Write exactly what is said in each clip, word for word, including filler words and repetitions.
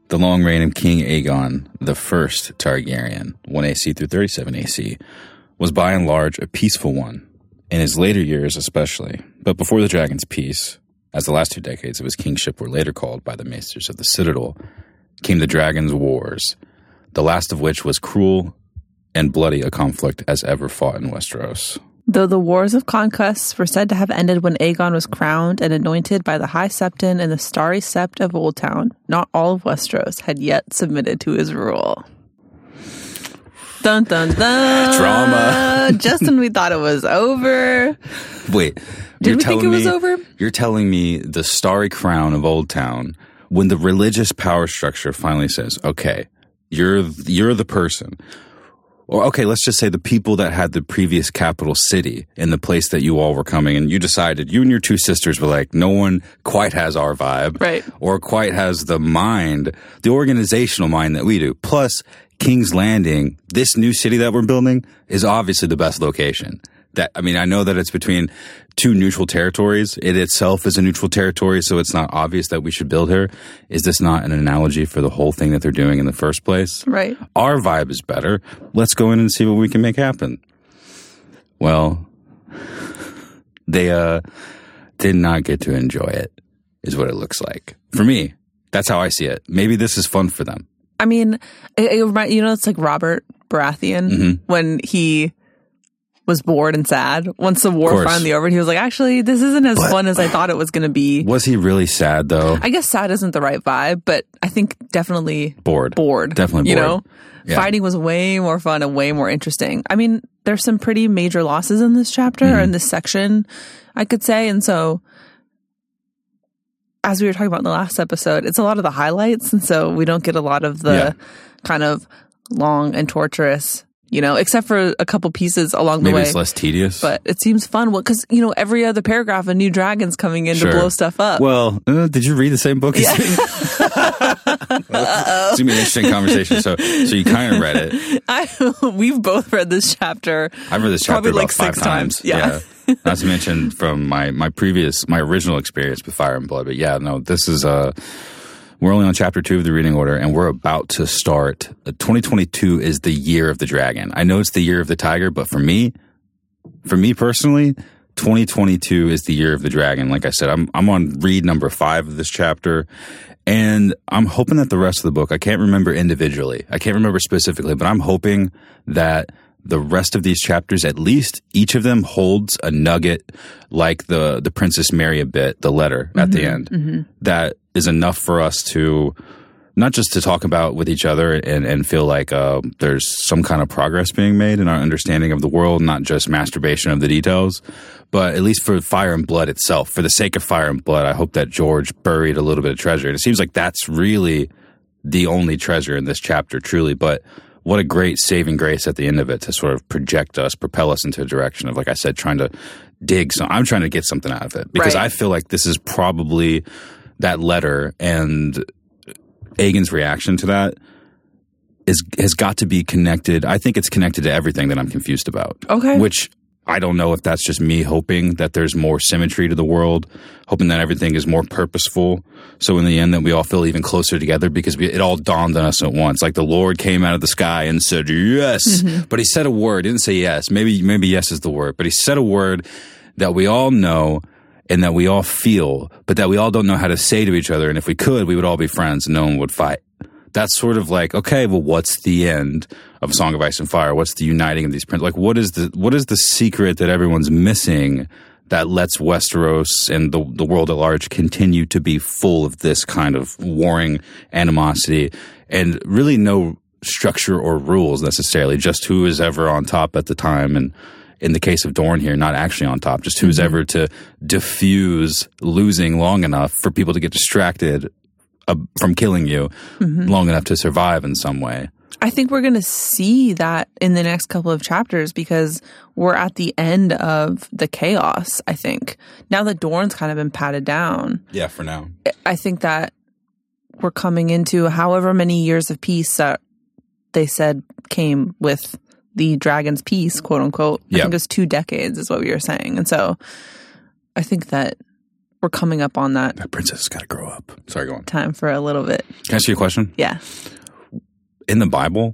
The long reign of King Aegon, the first Targaryen, one A C through thirty-seven A C, was by and large a peaceful one, in his later years especially. But before the Dragon's Peace, as the last two decades of his kingship were later called by the Maesters of the Citadel, came the Dragon's Wars, the last of which was cruel and bloody a conflict as ever fought in Westeros. Though the Wars of Conquest were said to have ended when Aegon was crowned and anointed by the High Septon in the Starry Sept of Oldtown, not all of Westeros had yet submitted to his rule. Dun, dun, dun. Drama. Just when we thought it was over. Wait. Did you're we telling think it was me, over? You're telling me the Starry Crown of Oldtown, when the religious power structure finally says, okay, you're you're the person. Or, okay, let's just say the people that had the previous capital city in the place that you all were coming, and you decided, you and your two sisters were like, no one quite has our vibe. Right. Or quite has the mind, the organizational mind that we do. Plus, King's Landing, this new city that we're building, is obviously the best location. That, I mean, I know that it's between two neutral territories. It itself is a neutral territory, so it's not obvious that we should build here. Is this not an analogy for the whole thing that they're doing in the first place? Right. Our vibe is better. Let's go in and see what we can make happen. Well, they uh did not get to enjoy it, is what it looks like. For me, that's how I see it. Maybe this is fun for them. I mean, it, it, you know, it's like Robert Baratheon Mm-hmm. when when he was bored and sad. Once the war finally over, he was like, actually, this isn't as But- fun as I thought it was going to be. Was he really sad, though? I guess sad isn't the right vibe, but I think definitely Bored. bored. Definitely You bored. know? Yeah. Fighting was way more fun and way more interesting. I mean, there's some pretty major losses in this chapter, Mm-hmm. or in this section, I could say. And so, as we were talking about in the last episode, it's a lot of the highlights. And so we don't get a lot of the Yeah. kind of long and torturous, you know, except for a couple pieces along Maybe the way. it's less tedious. But it seems fun. Well, because, you know, every other paragraph, a new dragon's coming in Sure. to blow stuff up. Well, uh, did you read the same book as me? It's gonna be an interesting conversation. So, so you kind of read it. I, we've both read this chapter. I've read this chapter Probably about like five six times. Yeah. Yeah. Not to mention from my my previous my original experience with Fire and Blood. But yeah, no, this is uh we're only on chapter two of the reading order, and we're about to start. Uh, twenty twenty-two is the year of the dragon. I know it's the year of the tiger, but for me, for me personally, twenty twenty-two is the year of the dragon. Like I said, I'm I'm on read number five of this chapter, and I'm hoping that the rest of the book, I can't remember individually, I can't remember specifically, but I'm hoping that the rest of these chapters, at least each of them holds a nugget like the the Princess Mary a bit, the letter at the end, mm-hmm. that is enough for us to not just to talk about with each other and, and feel like uh, there's some kind of progress being made in our understanding of the world, not just masturbation of the details, but at least for Fire and Blood itself. For the sake of Fire and Blood, I hope that George buried a little bit of treasure. And it seems like that's really the only treasure in this chapter, truly. But what a great saving grace at the end of it to sort of project us, propel us into a direction of, like I said, trying to dig. So I'm trying to get something out of it because Right. I feel like this is probably that letter and Aegon's reaction to that is has got to be connected. I think it's connected to everything that I'm confused about. Okay. Which I don't know if that's just me hoping that there's more symmetry to the world, hoping that everything is more purposeful. So in the end that we all feel even closer together because we, it all dawned on us at once. Like the Lord came out of the sky and said, yes. Mm-hmm. But he said a word, didn't say yes. Maybe, maybe yes is the word, but he said a word that we all know and that we all feel, but that we all don't know how to say to each other. And if we could, we would all be friends and no one would fight. That's sort of like, okay, well, what's the end of Song of Ice and Fire? What's the uniting of these princes? Like, what is the what is the secret that everyone's missing that lets Westeros and the the world at large continue to be full of this kind of warring animosity and really no structure or rules necessarily, just who is ever on top at the time. And in the case of Dorne here, not actually on top, just who's mm-hmm. ever to diffuse losing long enough for people to get distracted uh, from killing you mm-hmm. long enough to survive in some way. I think we're going to see that in the next couple of chapters because we're at the end of the chaos, I think. Now that Dorne's kind of been patted down. Yeah, for now. I think that we're coming into however many years of peace that they said came with the Dragon's Peace, quote unquote. I yep. think it was two decades is what we were saying. And so I think that we're coming up on that. That princess has got to grow up. Sorry, go on. Time for a little bit. Can I ask you a question? Yeah. In the Bible,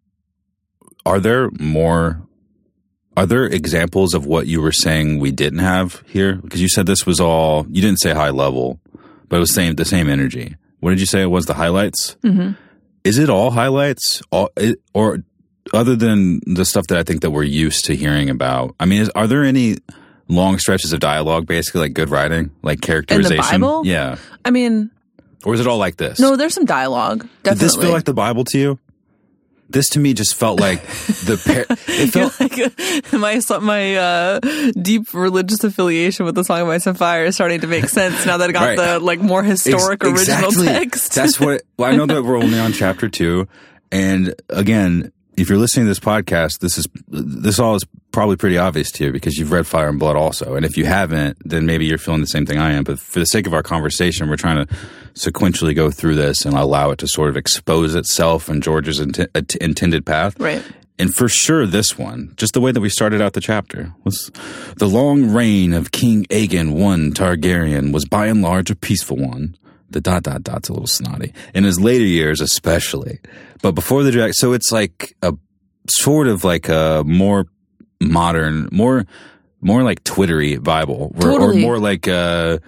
are there more... Are there examples of what you were saying we didn't have here? Because you said this was all... You didn't say high level, but it was same, the same energy. What did you say it was, the highlights? Mm-hmm. Is it all highlights? All, it, or other than the stuff that I think that we're used to hearing about? I mean, is, are there any long stretches of dialogue, basically, like good writing? Like characterization? In the Bible? Yeah. I mean... Or is it all like this? No, there's some dialogue. Definitely. Did this feel like the Bible to you? This to me just felt like the par- it felt like my my uh, deep religious affiliation with the Song of Ice and Fire is starting to make sense now that I got right. the like more historic Ex- original exactly. text. That's what. Well, I know that we're only on chapter two, and again, if you're listening to this podcast, this is this all is probably pretty obvious to you because you've read Fire and Blood also, and if you haven't, then maybe you're feeling the same thing I am. But for the sake of our conversation, we're trying to sequentially go through this and allow it to sort of expose itself and George's int- intended path. Right. And for sure, this one, just the way that we started out the chapter, was the long reign of King Aegon I Targaryen was by and large a peaceful one. The dot, dot, dot's a little snotty. In his later years, especially. But before the dragon, so it's like a sort of like a more modern, more, more like Twittery Bible. Or, totally. or more like a,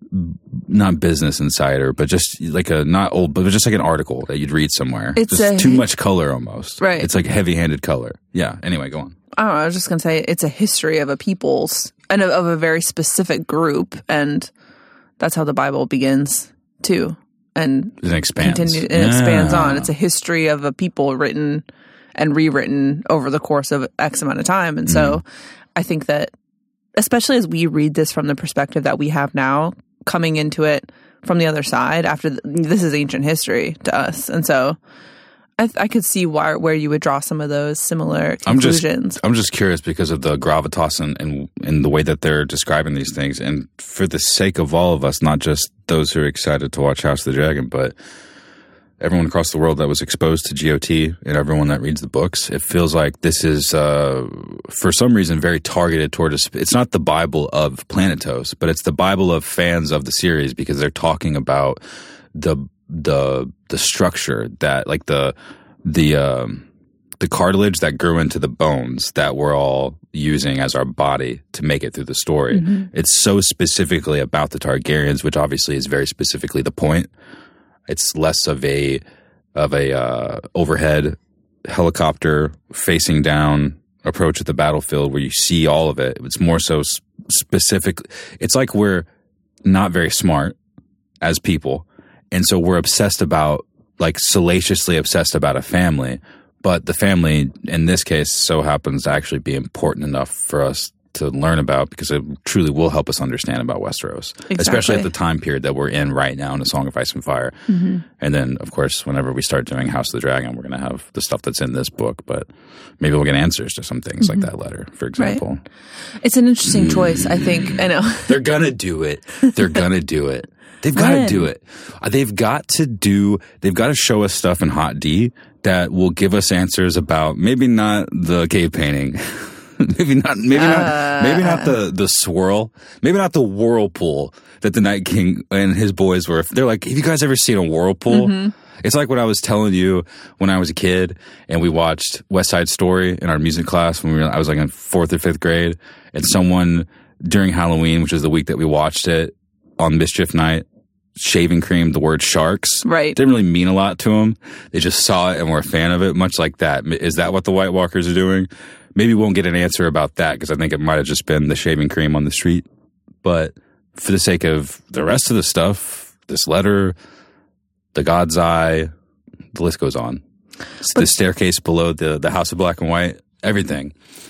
not Business Insider, but just like a, not old, but just like an article that you'd read somewhere. It's just a, too much color almost. Right. It's like heavy-handed color. Yeah. Anyway, go on. I don't know. I was just going to say it's a history of a people's and of, of a very specific group. And that's how the Bible begins too. And it expands. Continue, yeah. It expands on. It's a history of a people written and rewritten over the course of X amount of time. And so mm. I think that, especially as we read this from the perspective that we have now, coming into it from the other side after the, this is ancient history to us. And so I, I could see why, where you would draw some of those similar conclusions. I'm just, I'm just curious because of the gravitas and, and, and the way that they're describing these things. And for the sake of all of us, not just those who are excited to watch House of the Dragon, but everyone across the world that was exposed to G O T and everyone that reads the books, it feels like this is, uh, for some reason, very targeted toward us. It's not the Bible of Planetos, but it's the Bible of fans of the series because they're talking about the the the structure that, like the the um, the cartilage that grew into the bones that we're all using as our body to make it through the story. Mm-hmm. It's so specifically about the Targaryens, which obviously is very specifically the point. It's less of a of a uh, overhead helicopter facing down approach at the battlefield where you see all of it. It's more so specific. It's like we're not very smart as people, and so we're obsessed about, like salaciously obsessed about a family. But the family, in this case, so happens to actually be important enough for us to learn about because it truly will help us understand about Westeros, exactly. Especially at the time period that we're in right now in A Song of Ice and Fire. Mm-hmm. And then, of course, whenever we start doing House of the Dragon, we're going to have the stuff that's in this book, but maybe we'll get answers to some things mm-hmm. like that letter, for example. Right. It's an interesting mm. choice, I think. I know. They're going to do it. They're going to do it. They've got to do it. They've got to do, they've got to show us stuff in Hot D that will give us answers about maybe not the cave painting. maybe not, maybe uh, not, maybe not the, the swirl, maybe not the whirlpool that the Night King and his boys were. They're like, have you guys ever seen a whirlpool? Mm-hmm. It's like what I was telling you when I was a kid and we watched West Side Story in our music class when we were, I was like in fourth or fifth grade, and someone during Halloween, which is the week that we watched it on Mischief Night, shaving cream the word sharks. Right. Didn't really mean a lot to them. They just saw it and were a fan of it, much like that. Is that what the White Walkers are doing? Maybe we won't get an answer about that because I think it might have just been the shaving cream on the street. But for the sake of the rest of the stuff, this letter, the God's Eye, the list goes on. But the staircase below the, the House of Black and White, everything.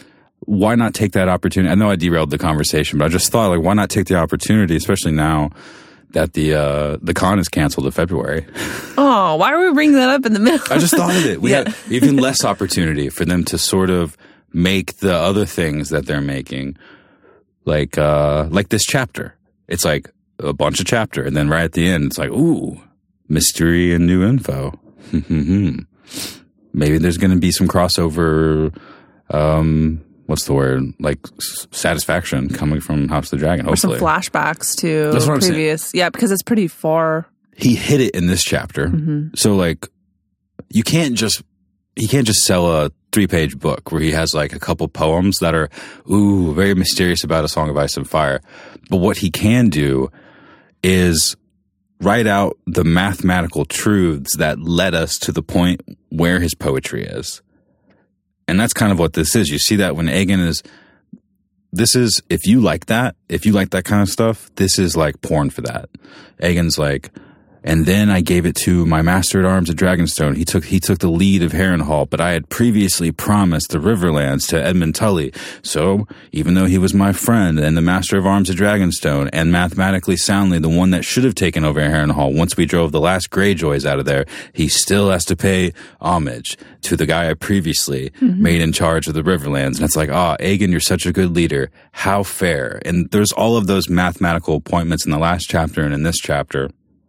Why not take that opportunity? I know I derailed the conversation, but I just thought, like, why not take the opportunity, especially now that the uh, the con is canceled in February. Oh, why are we bringing that up in the middle? I just thought of it. We yeah. had even less opportunity for them to sort of make the other things that they're making, like uh, like this chapter. It's like a bunch of chapter, and then right at the end, it's like, ooh, mystery and new info. Maybe there's going to be some crossover um, what's the word? Like s- satisfaction coming from House of the Dragon. Or some Hopefully, flashbacks to That's what I'm previous. Yeah, because it's pretty far. he hit it in this chapter. Mm-hmm. So like, you can't just he can't just sell a three page book where he has like a couple poems that are ooh very mysterious about A Song of Ice and Fire. But what he can do is write out the mathematical truths that led us to the point where his poetry is. And that's kind of what this is. You see that when Aegon is, this is, if you like that, if you like that kind of stuff, this is like porn for that. Aegon's like, and then I gave it to my master at arms at Dragonstone. He took he took the lead of Harrenhal, but I had previously promised the Riverlands to Edmund Tully. So, even though he was my friend and the master of arms at Dragonstone, and mathematically soundly the one that should have taken over Harrenhal once we drove the last Greyjoys out of there, he still has to pay homage to the guy I previously mm-hmm. made in charge of the Riverlands. And it's like, ah, oh, Aegon, you're such a good leader. How fair. And there's all of those mathematical appointments in the last chapter and in this chapter.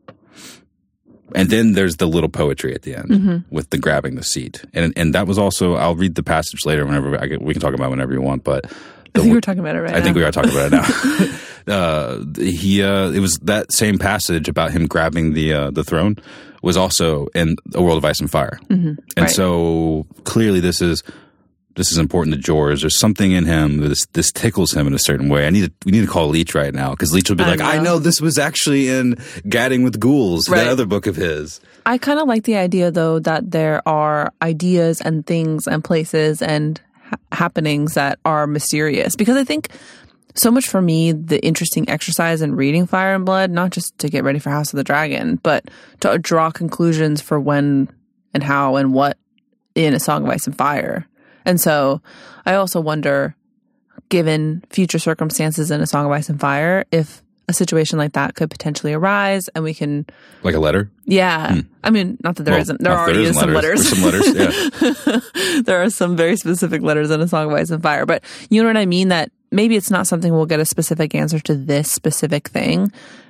And then there's the little poetry at the end mm-hmm. with the grabbing the seat. And and that was also, I'll read the passage later whenever I get, we can talk about it whenever you want, but the, I think we're talking about it right I now. think we are talking about it now. uh, he, uh, it was that same passage about him grabbing the, uh, the throne was also in A World of Ice and Fire. Mm-hmm. And right. so clearly this is, this is important to George. There's something in him that this, this tickles him in a certain way. I need to, we need to call Leech right now because Leech will be I like, know. I know this was actually in Gadding with Ghouls, right. that other book of his. I kind of like the idea, though, that there are ideas and things and places and ha- happenings that are mysterious. Because I think so much for me, the interesting exercise in reading Fire and Blood, not just to get ready for House of the Dragon, but to draw conclusions for when and how and what in A Song of Ice and Fire. And so I also wonder, given future circumstances in A Song of Ice and Fire, if a situation like that could potentially arise and we can... Like a letter? Yeah. Hmm. I mean, not that there well, isn't. There already there is some letters. letters. Some letters, yeah. There are some very specific letters in A Song of Ice and Fire. But you know what I mean? That maybe it's not something we'll get a specific answer to this specific thing,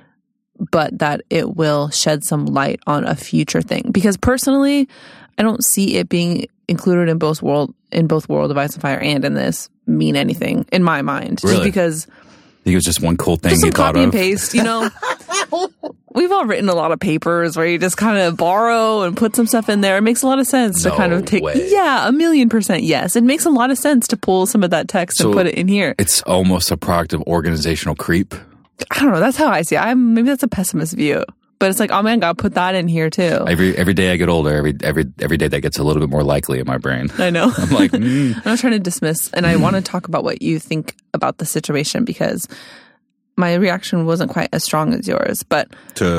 but that it will shed some light on a future thing. Because personally, I don't see it being included in both world in both World of Ice and Fire and in this mean anything in my mind. Really? Just because... I think it was just one cool thing just some he thought copy of. and paste, you know. We've all written a lot of papers where you just kind of borrow and put some stuff in there. It makes a lot of sense no to kind of take. Way. Yeah, a million percent yes. It makes a lot of sense to pull some of that text so and put it in here. It's almost a product of organizational creep. I don't know. That's how I see it. I'm maybe that's a pessimist view. But it's like, oh man, God, put that in here too. Every every day I get older, every every every day that gets a little bit more likely in my brain. I know. I'm like, mm. I'm not trying to dismiss, and I want to talk about what you think about the situation because my reaction wasn't quite as strong as yours. But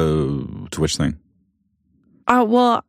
to to which thing? Uh, well,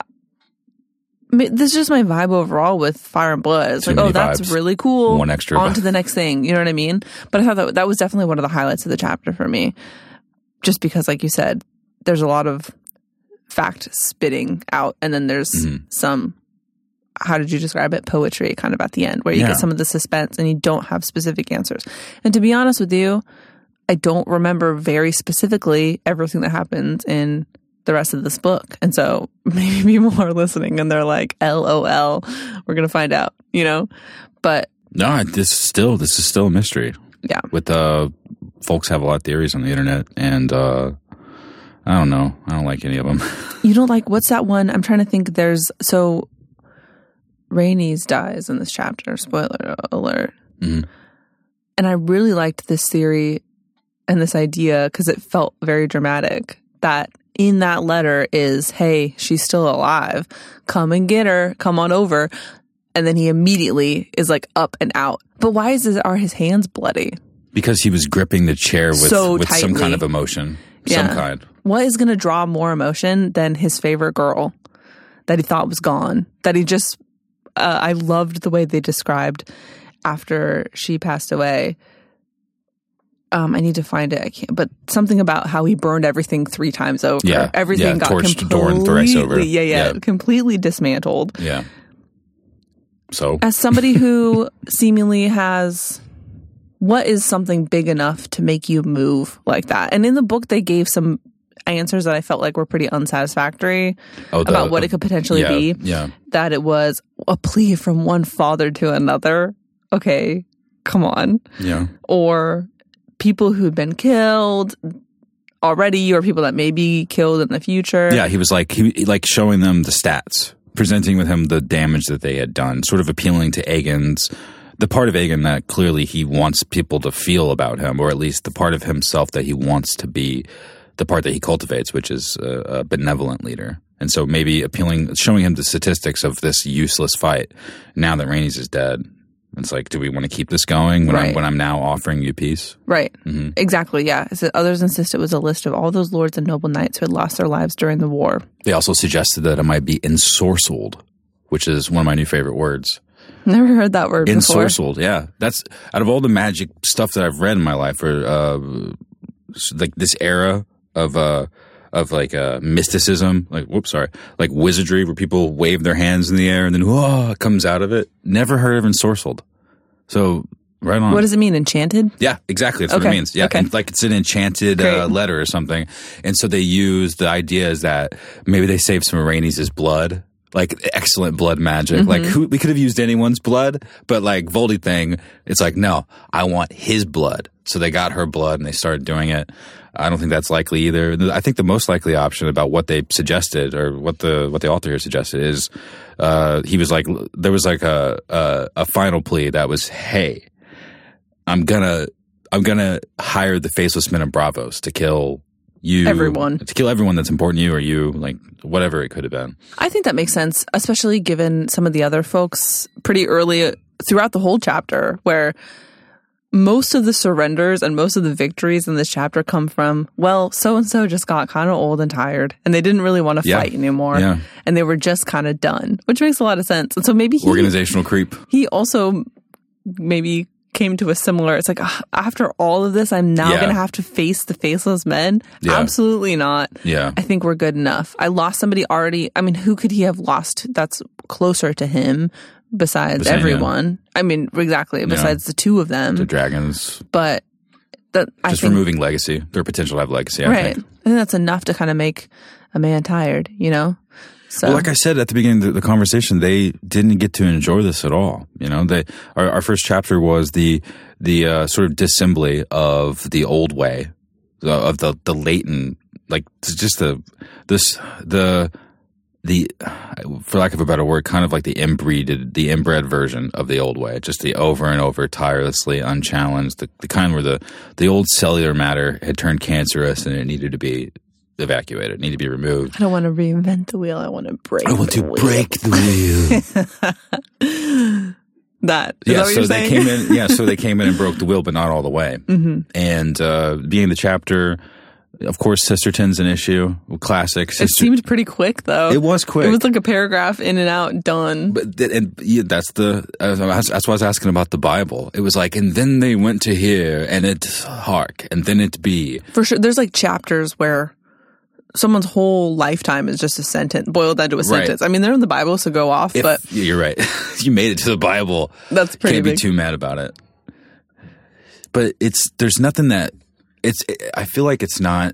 I mean, this is just my vibe overall with Fire and Blood. It's Too like, oh, many that's vibes. really cool. One extra On vibe. to the next thing. You know what I mean? But I thought that that was definitely one of the highlights of the chapter for me. Just because, like you said, there's a lot of fact spitting out, and then there's mm-hmm. some, how did you describe it? Poetry kind of at the end, where you yeah. get some of the suspense and you don't have specific answers. And to be honest with you, I don't remember very specifically everything that happens in the rest of this book. And so maybe people are listening and they're like, L O L, we're going to find out, you know? But no, this is still this is still a mystery. Yeah. With uh folks have a lot of theories on the internet, and uh I don't know. I don't like any of them. You don't like, what's that one? I'm trying to think. There's, so Rhaenys dies in this chapter, spoiler alert. Mm-hmm. And I really liked this theory and this idea because it felt very dramatic, that in that letter is, hey, she's still alive. Come and get her. Come on over. And then he immediately is like up and out. But why is his, are his hands bloody? Because he was gripping the chair with, So with some tightly. kind of emotion. Yeah. Some kind. What is going to draw more emotion than his favorite girl that he thought was gone? That he just, uh, I loved the way they described after she passed away. Um, I need to find it. I can't, but something about how he burned everything three times over. Yeah. Everything yeah. got Torched completely, door and thrice over. Yeah, yeah, yeah. completely dismantled. Yeah. So, As somebody who seemingly has, what is something big enough to make you move like that? And in the book, they gave some answers that I felt like were pretty unsatisfactory oh, the, about what it could potentially yeah, be. Yeah. That it was a plea from one father to another. Okay. come on. Yeah. Or people who'd been killed already, or people that may be killed in the future. Yeah, he was like he like showing them the stats, presenting with him the damage that they had done, sort of appealing to Aegon's, the part of Aegon that clearly he wants people to feel about him, or at least the part of himself that he wants to be, the part that he cultivates, which is a, a benevolent leader. And so maybe appealing, showing him the statistics of this useless fight now that Rhaenys is dead. It's like, do we want to keep this going when, right. I'm, when I'm now offering you peace? Right. Mm-hmm. Exactly, yeah. So others insist it was a list of all those lords and noble knights who had lost their lives during the war. They also suggested that it might be ensorcelled, which is one of my new favorite words. Never heard that word before. Ensorcelled, yeah. That's, out of all the magic stuff that I've read in my life, or uh, like this era of... Uh, of like uh, mysticism, like, whoops, sorry, like wizardry where people wave their hands in the air and then, whoa, it comes out of it. Never heard of ensorcelled. So, right on. What does it mean, enchanted? Yeah, exactly. That's okay. what it means. Yeah, okay. and like it's an enchanted uh, letter or something. And so they use the idea is that maybe they saved some of Rhaenys' blood, like excellent blood magic. Mm-hmm. Like who, we could have used anyone's blood, but like Voldy thing, it's like, no, I want his blood. So they got her blood and they started doing it. I don't think that's likely either. I think the most likely option about what they suggested, or what the what the author here suggested, is uh, he was like, there was like a, a a final plea that was, hey, I'm gonna I'm gonna hire the faceless men of Bravos to kill you, everyone, to kill everyone that's important to you, or you, like whatever it could have been. I think that makes sense, especially given some of the other folks pretty early throughout the whole chapter, where most of the surrenders and most of the victories in this chapter come from, well, so-and-so just got kind of old and tired and they didn't really want to yeah. fight anymore. Yeah. And they were just kind of done, which makes a lot of sense. And so maybe he, organizational creep. He also maybe came to a similar, it's like, uh, after all of this, I'm now yeah. going to have to face the faceless men? Yeah. Absolutely not. Yeah. I think we're good enough. I lost somebody already. I mean, who could he have lost that's closer to him? Besides Besides, everyone. Yeah. I mean, exactly. Besides yeah. the two of them. The dragons. But that, I Just think, removing legacy. Their potential to have legacy, I right. think. I think that's enough to kind of make a man tired, you know? So, well, like I said at the beginning of the conversation, they didn't get to enjoy this at all. You know, they, our, our first chapter was the the uh, sort of disassembly of the old way, of the, the latent, like just the, this, the, the, for lack of a better word, kind of like the inbreeded, the inbred version of the old way, just the over and over, tirelessly, unchallenged, the, the kind where the, the old cellular matter had turned cancerous and it needed to be evacuated, it needed to be removed. I don't want to reinvent the wheel. I want to break I want the to wheel. break the wheel. that. Is yeah, that what so you're they saying? came in, yeah, so they came in and broke the wheel, but not all the way. Mm-hmm. And, uh, being the chapter, of course, Sisterton's an issue. Classic. Sister- it seemed pretty quick, though. It was quick. It was like a paragraph in and out, done. But th- and yeah, that's the uh, that's why I was asking about the Bible. It was like, and then they went to here, and it hark, and then it be. For sure, there's like chapters where someone's whole lifetime is just a sentence, boiled down to a sentence. Right. I mean, they're in the Bible, so go off. If, but you're right. You made it to the Bible. That's pretty Can't big. be too mad about it. But it's there's nothing that it's. I feel like it's not.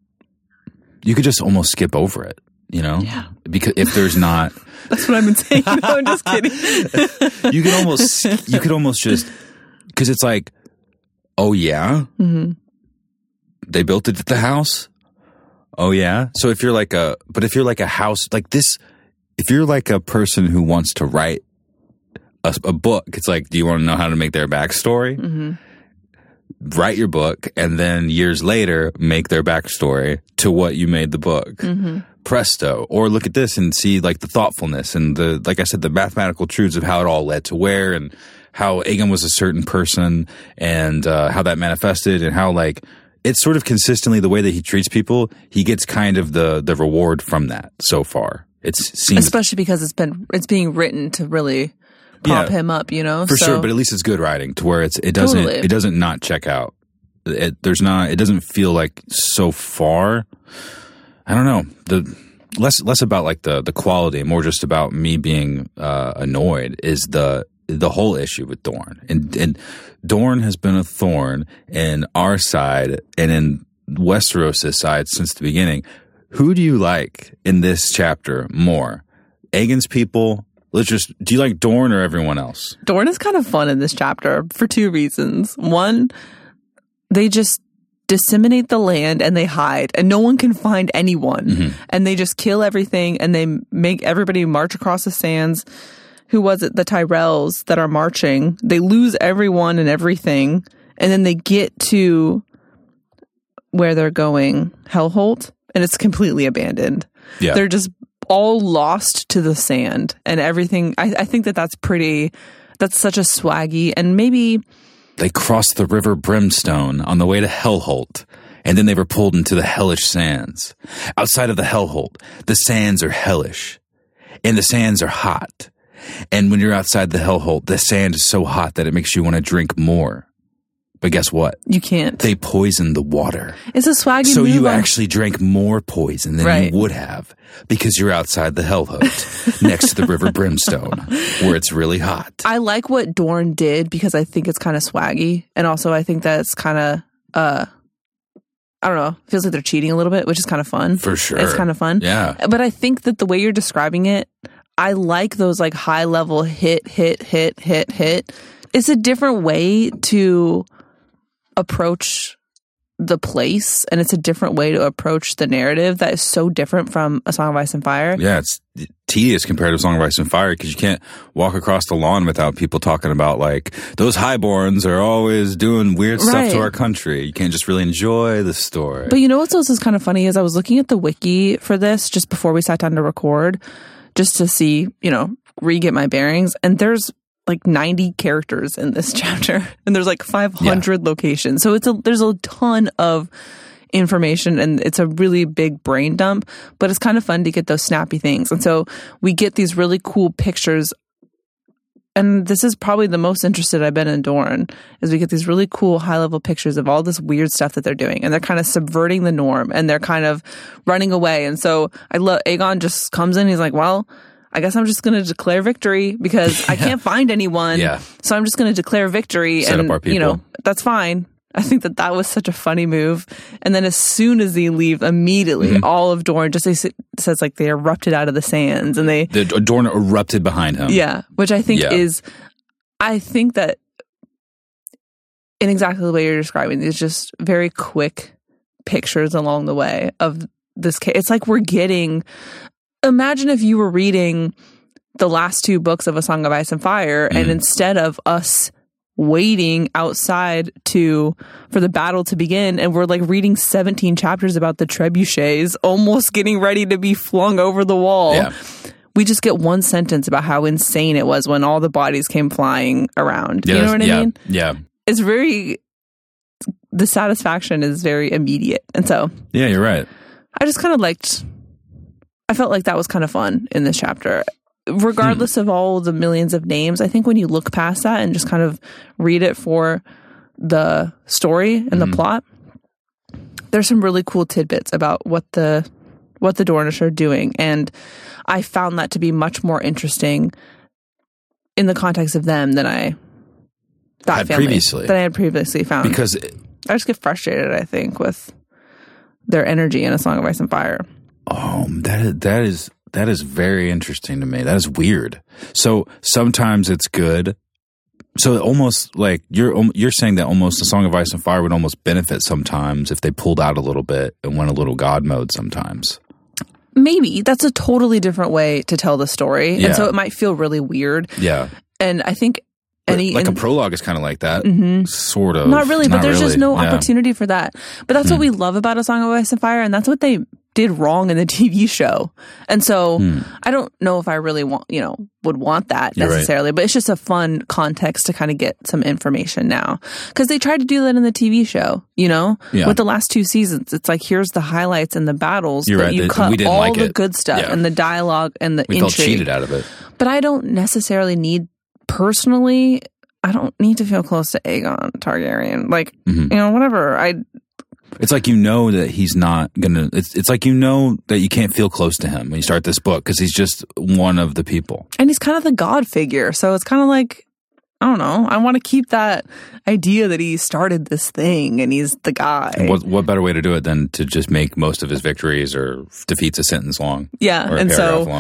You could just almost skip over it, you know? Yeah. Because if there's not, that's what I've been saying. No, I'm just kidding. you could almost, you could almost just, because it's like, oh yeah, mm-hmm. they built it at the house. Oh yeah. So if you're like a, but if you're like a house like this, if you're like a person who wants to write a, a book, it's like, do you want to know how to make their backstory? Mm-hmm. Write your book, and then years later, make their backstory to what you made the book. Mm-hmm. Presto. Or look at this and see like the thoughtfulness and the, like I said, the mathematical truths of how it all led to where, and how Aegon was a certain person, and uh, how that manifested, and how like it's sort of consistently the way that he treats people, he gets kind of the the reward from that so far. It's seems especially because it's been it's being written to really pop yeah, him up, you know, for so. sure. But at least it's good writing to where it's it doesn't Totally. it doesn't not check out. It, there's not it doesn't feel like so far. I don't know, the less less about like the the quality, more just about me being uh, annoyed is the the whole issue with Dorne, and and Dorne has been a thorn in our side and in Westeros' side since the beginning. Who do you like in this chapter more, Aegon's people let's just, do you like Dorne or everyone else? Dorne is kind of fun in this chapter for two reasons. One, they just disseminate the land and they hide and no one can find anyone. Mm-hmm. And they just kill everything and they make everybody march across the sands. Who was it? The Tyrells that are marching. They lose everyone and everything. And then they get to where they're going, Hellholt, and it's completely abandoned. Yeah. They're just all lost to the sand and everything. I, I think that that's pretty, that's such a swaggy, and maybe... They crossed the river Brimstone on the way to Hellholt, and then they were pulled into the hellish sands. Outside of the Hellholt, the sands are hellish, and the sands are hot. And when you're outside the Hellholt, the sand is so hot that it makes you want to drink more. But guess what? You can't. They poison the water. It's a swaggy So move you on. actually drank more poison than Right. you would have because you're outside the Hellholt next to the River Brimstone where it's really hot. I like what Dorne did because I think it's kind of swaggy. And also I think that it's kind of, uh, I don't know, feels like they're cheating a little bit, which is kind of fun. For sure. It's kind of fun. Yeah. But I think that the way you're describing it, I like those like high level hit, hit, hit, hit, hit. It's a different way to approach the place, and it's a different way to approach the narrative that is so different from A Song of Ice and Fire. Yeah, it's tedious compared to Song of Ice and Fire because you can't walk across the lawn without people talking about like those highborns are always doing weird stuff Right. to our country. You can't just really enjoy the story. But you know what's also kind of funny is I was looking at the wiki for this just before we sat down to record, just to see, you know, re-get my bearings, and there's like ninety characters in this chapter, and there's like five hundred yeah. locations. So it's a there's a ton of information, and it's a really big brain dump, but it's kind of fun to get those snappy things. And so we get these really cool pictures, and this is probably the most interested I've been in Dorne, is we get these really cool high-level pictures of all this weird stuff that they're doing, and they're kind of subverting the norm, and they're kind of running away. And so I love Aegon just comes in, he's like, well, I guess I'm just going to declare victory because I can't find anyone. Yeah. So I'm just going to declare victory. Set and, up our people. You know, that's fine. I think that that was such a funny move. And then as soon as they leave, immediately mm-hmm. all of Dorne just they, says like they erupted out of the sands and they... The Dorne erupted behind him. Yeah. Which I think yeah. is... I think that in exactly the way you're describing, these just very quick pictures along the way of this case. It's like we're getting... Imagine if you were reading the last two books of A Song of Ice and Fire, mm. and instead of us waiting outside to for the battle to begin, and we're like reading seventeen chapters about the trebuchets almost getting ready to be flung over the wall. Yeah. We just get one sentence about how insane it was when all the bodies came flying around. Yeah, you know what I yeah, mean? Yeah. It's very... The satisfaction is very immediate. And so... Yeah, you're right. I just kind of liked... I felt like that was kind of fun in this chapter. Regardless hmm. of all the millions of names, I think when you look past that and just kind of read it for the story and mm. the plot, there's some really cool tidbits about what the what the Dornish are doing. And I found that to be much more interesting in the context of them than I thought had family, previously. Than I had previously found. Because it, I just get frustrated, I think, with their energy in A Song of Ice and Fire. Oh, that is, that is that is very interesting to me. That is weird. So sometimes it's good. So almost like you're you're saying that almost A Song of Ice and Fire would almost benefit sometimes if they pulled out a little bit and went a little God mode sometimes. Maybe. That's a totally different way to tell the story. Yeah. And so it might feel really weird. Yeah. And I think any... Like in, a prologue is kind of like that. Mm-hmm. Sort of. Not really, but Not there's really. just no yeah. opportunity for that. But that's hmm. what we love about A Song of Ice and Fire, and that's what they did wrong in the T V show. And so hmm. I don't know if I really want, you know, would want that You're necessarily, right. but it's just a fun context to kind of get some information now. Because they tried to do that in the T V show, you know, yeah. with the last two seasons. It's like, here's the highlights and the battles, You're but right. you They, cut we didn't all like the it. good stuff yeah. and the dialogue and the we intrigue. felt cheated out of it. But I don't necessarily need, personally, I don't need to feel close to Aegon Targaryen. Like, mm-hmm. you know, whatever. I... It's like you know that he's not gonna. It's it's like you know that you can't feel close to him when you start this book because he's just one of the people, and he's kind of the god figure. So it's kind of like I don't know. I want to keep that idea that he started this thing and he's the guy. And what what better way to do it than to just make most of his victories or defeats a sentence long? Yeah, or a and so long.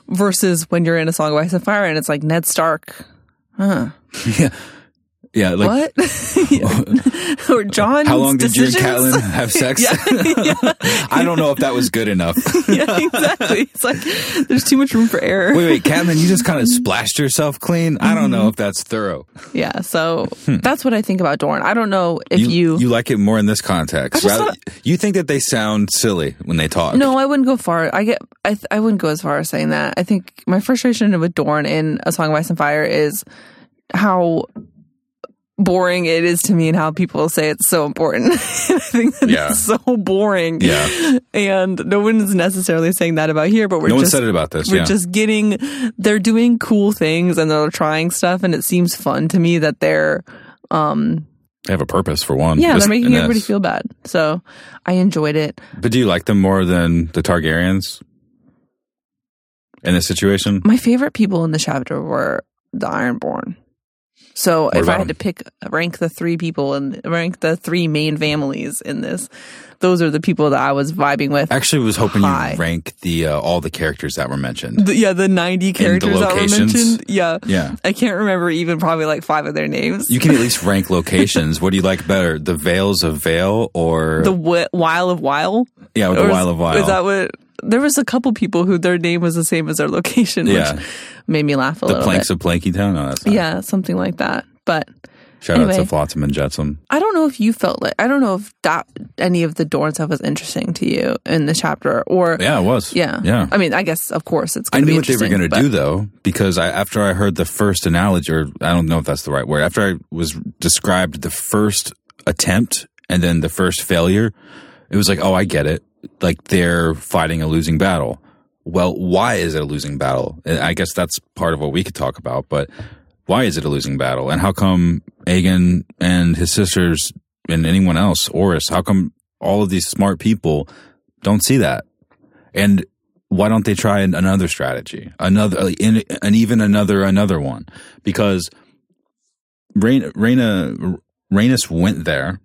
versus when you're in A Song of Ice and Fire and it's like Ned Stark. Huh. Yeah. Yeah, like what? Or John. How long did decisions? you and Catelyn have sex? yeah, yeah. I don't know if that was good enough. Yeah, exactly. It's like there's too much room for error. Wait, wait, Catelyn, you just kind of splashed yourself clean? I don't know if that's thorough. Yeah, so hmm. that's what I think about Dorne. I don't know if you you you like it more in this context. Rather, thought, you think that they sound silly when they talk. No, I wouldn't go far. I get. I I wouldn't go as far as saying that. I think my frustration with Dorne in A Song of Ice and Fire is how boring it is to me and how people say it's so important. I think that yeah. it's so boring. Yeah. And no one is necessarily saying that about here, but we're no just one said it about this. We're yeah. just getting they're doing cool things and they're trying stuff and it seems fun to me that they're um they have a purpose for one. Yeah, this, they're making everybody this. feel bad. So I enjoyed it. But do you like them more than the Targaryens in this situation? My favorite people in the chapter were the Ironborn. So what if I had them? to pick, rank the three people and rank the three main families in this, those are the people that I was vibing with. Actually, I was hoping high. you rank the uh, all the characters that were mentioned. The, yeah, the ninety characters the that were mentioned. Yeah. Yeah. I can't remember even probably like five of their names. You can at least rank locations. What do you like better? The Vales of Vale or... The w- Wile of Wile? Yeah, the or Wile of Wile. Is that what... There was a couple people who their name was the same as their location, which yeah. made me laugh a the little Planks bit. of Plankytown? No, that's not. Yeah, something like that. But... Shout anyway, out to Flotsam and Jetsam. I don't know if you felt like, I don't know if that any of the Dorne stuff was interesting to you in the chapter or. Yeah, it was. Yeah. Yeah. I mean, I guess, of course, it's I going to be knew what they were interesting, going to do, though, because I, after I heard the first analogy, or I don't know if that's the right word, after I was described the first attempt and then the first failure, it was like, oh, I get it. Like they're fighting a losing battle. Well, why is it a losing battle? I guess that's part of what we could talk about, but why is it a losing battle? And how come Aegon and his sisters and anyone else, Orys, how come all of these smart people don't see that? And why don't they try another strategy? Another, and even another, another one? Because Rhaena, Rhaena, Rhaenys went there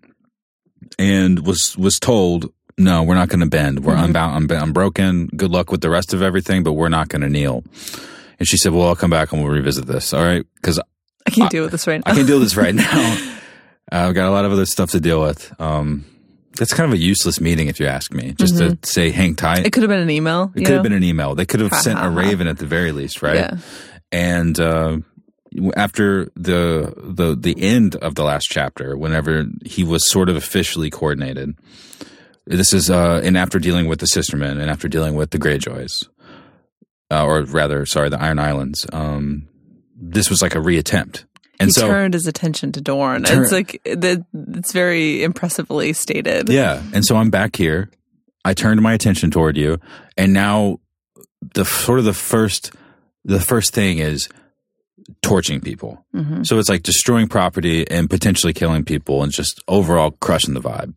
and was, was told, no, we're not going to bend. We're mm-hmm. unbound, I'm, I'm broken. Good luck with the rest of everything, but we're not going to kneel. And she said, well, I'll come back and we'll revisit this. All right. Because I can't I, deal with this right now. I can't deal with this right now. uh, I've got a lot of other stuff to deal with. Um, that's kind of a useless meeting, if you ask me. Just mm-hmm. to say, hang tight. It could have been an email. It could know? have been an email. They could have sent a raven at the very least, right? Yeah. And uh, after the the the end of the last chapter, whenever he was sort of officially coordinated, this is uh, and after dealing with the Sistermen and after dealing with the Greyjoys. Uh, or rather, sorry, the Iron Islands. Um, this was like a reattempt. And he so, turned his attention to Dorne. Turn, it's like, it's very impressively stated. Yeah. And so I'm back here. I turned my attention toward you. And now the sort of the first, the first thing is torching people. Mm-hmm. So it's like destroying property and potentially killing people and just overall crushing the vibe.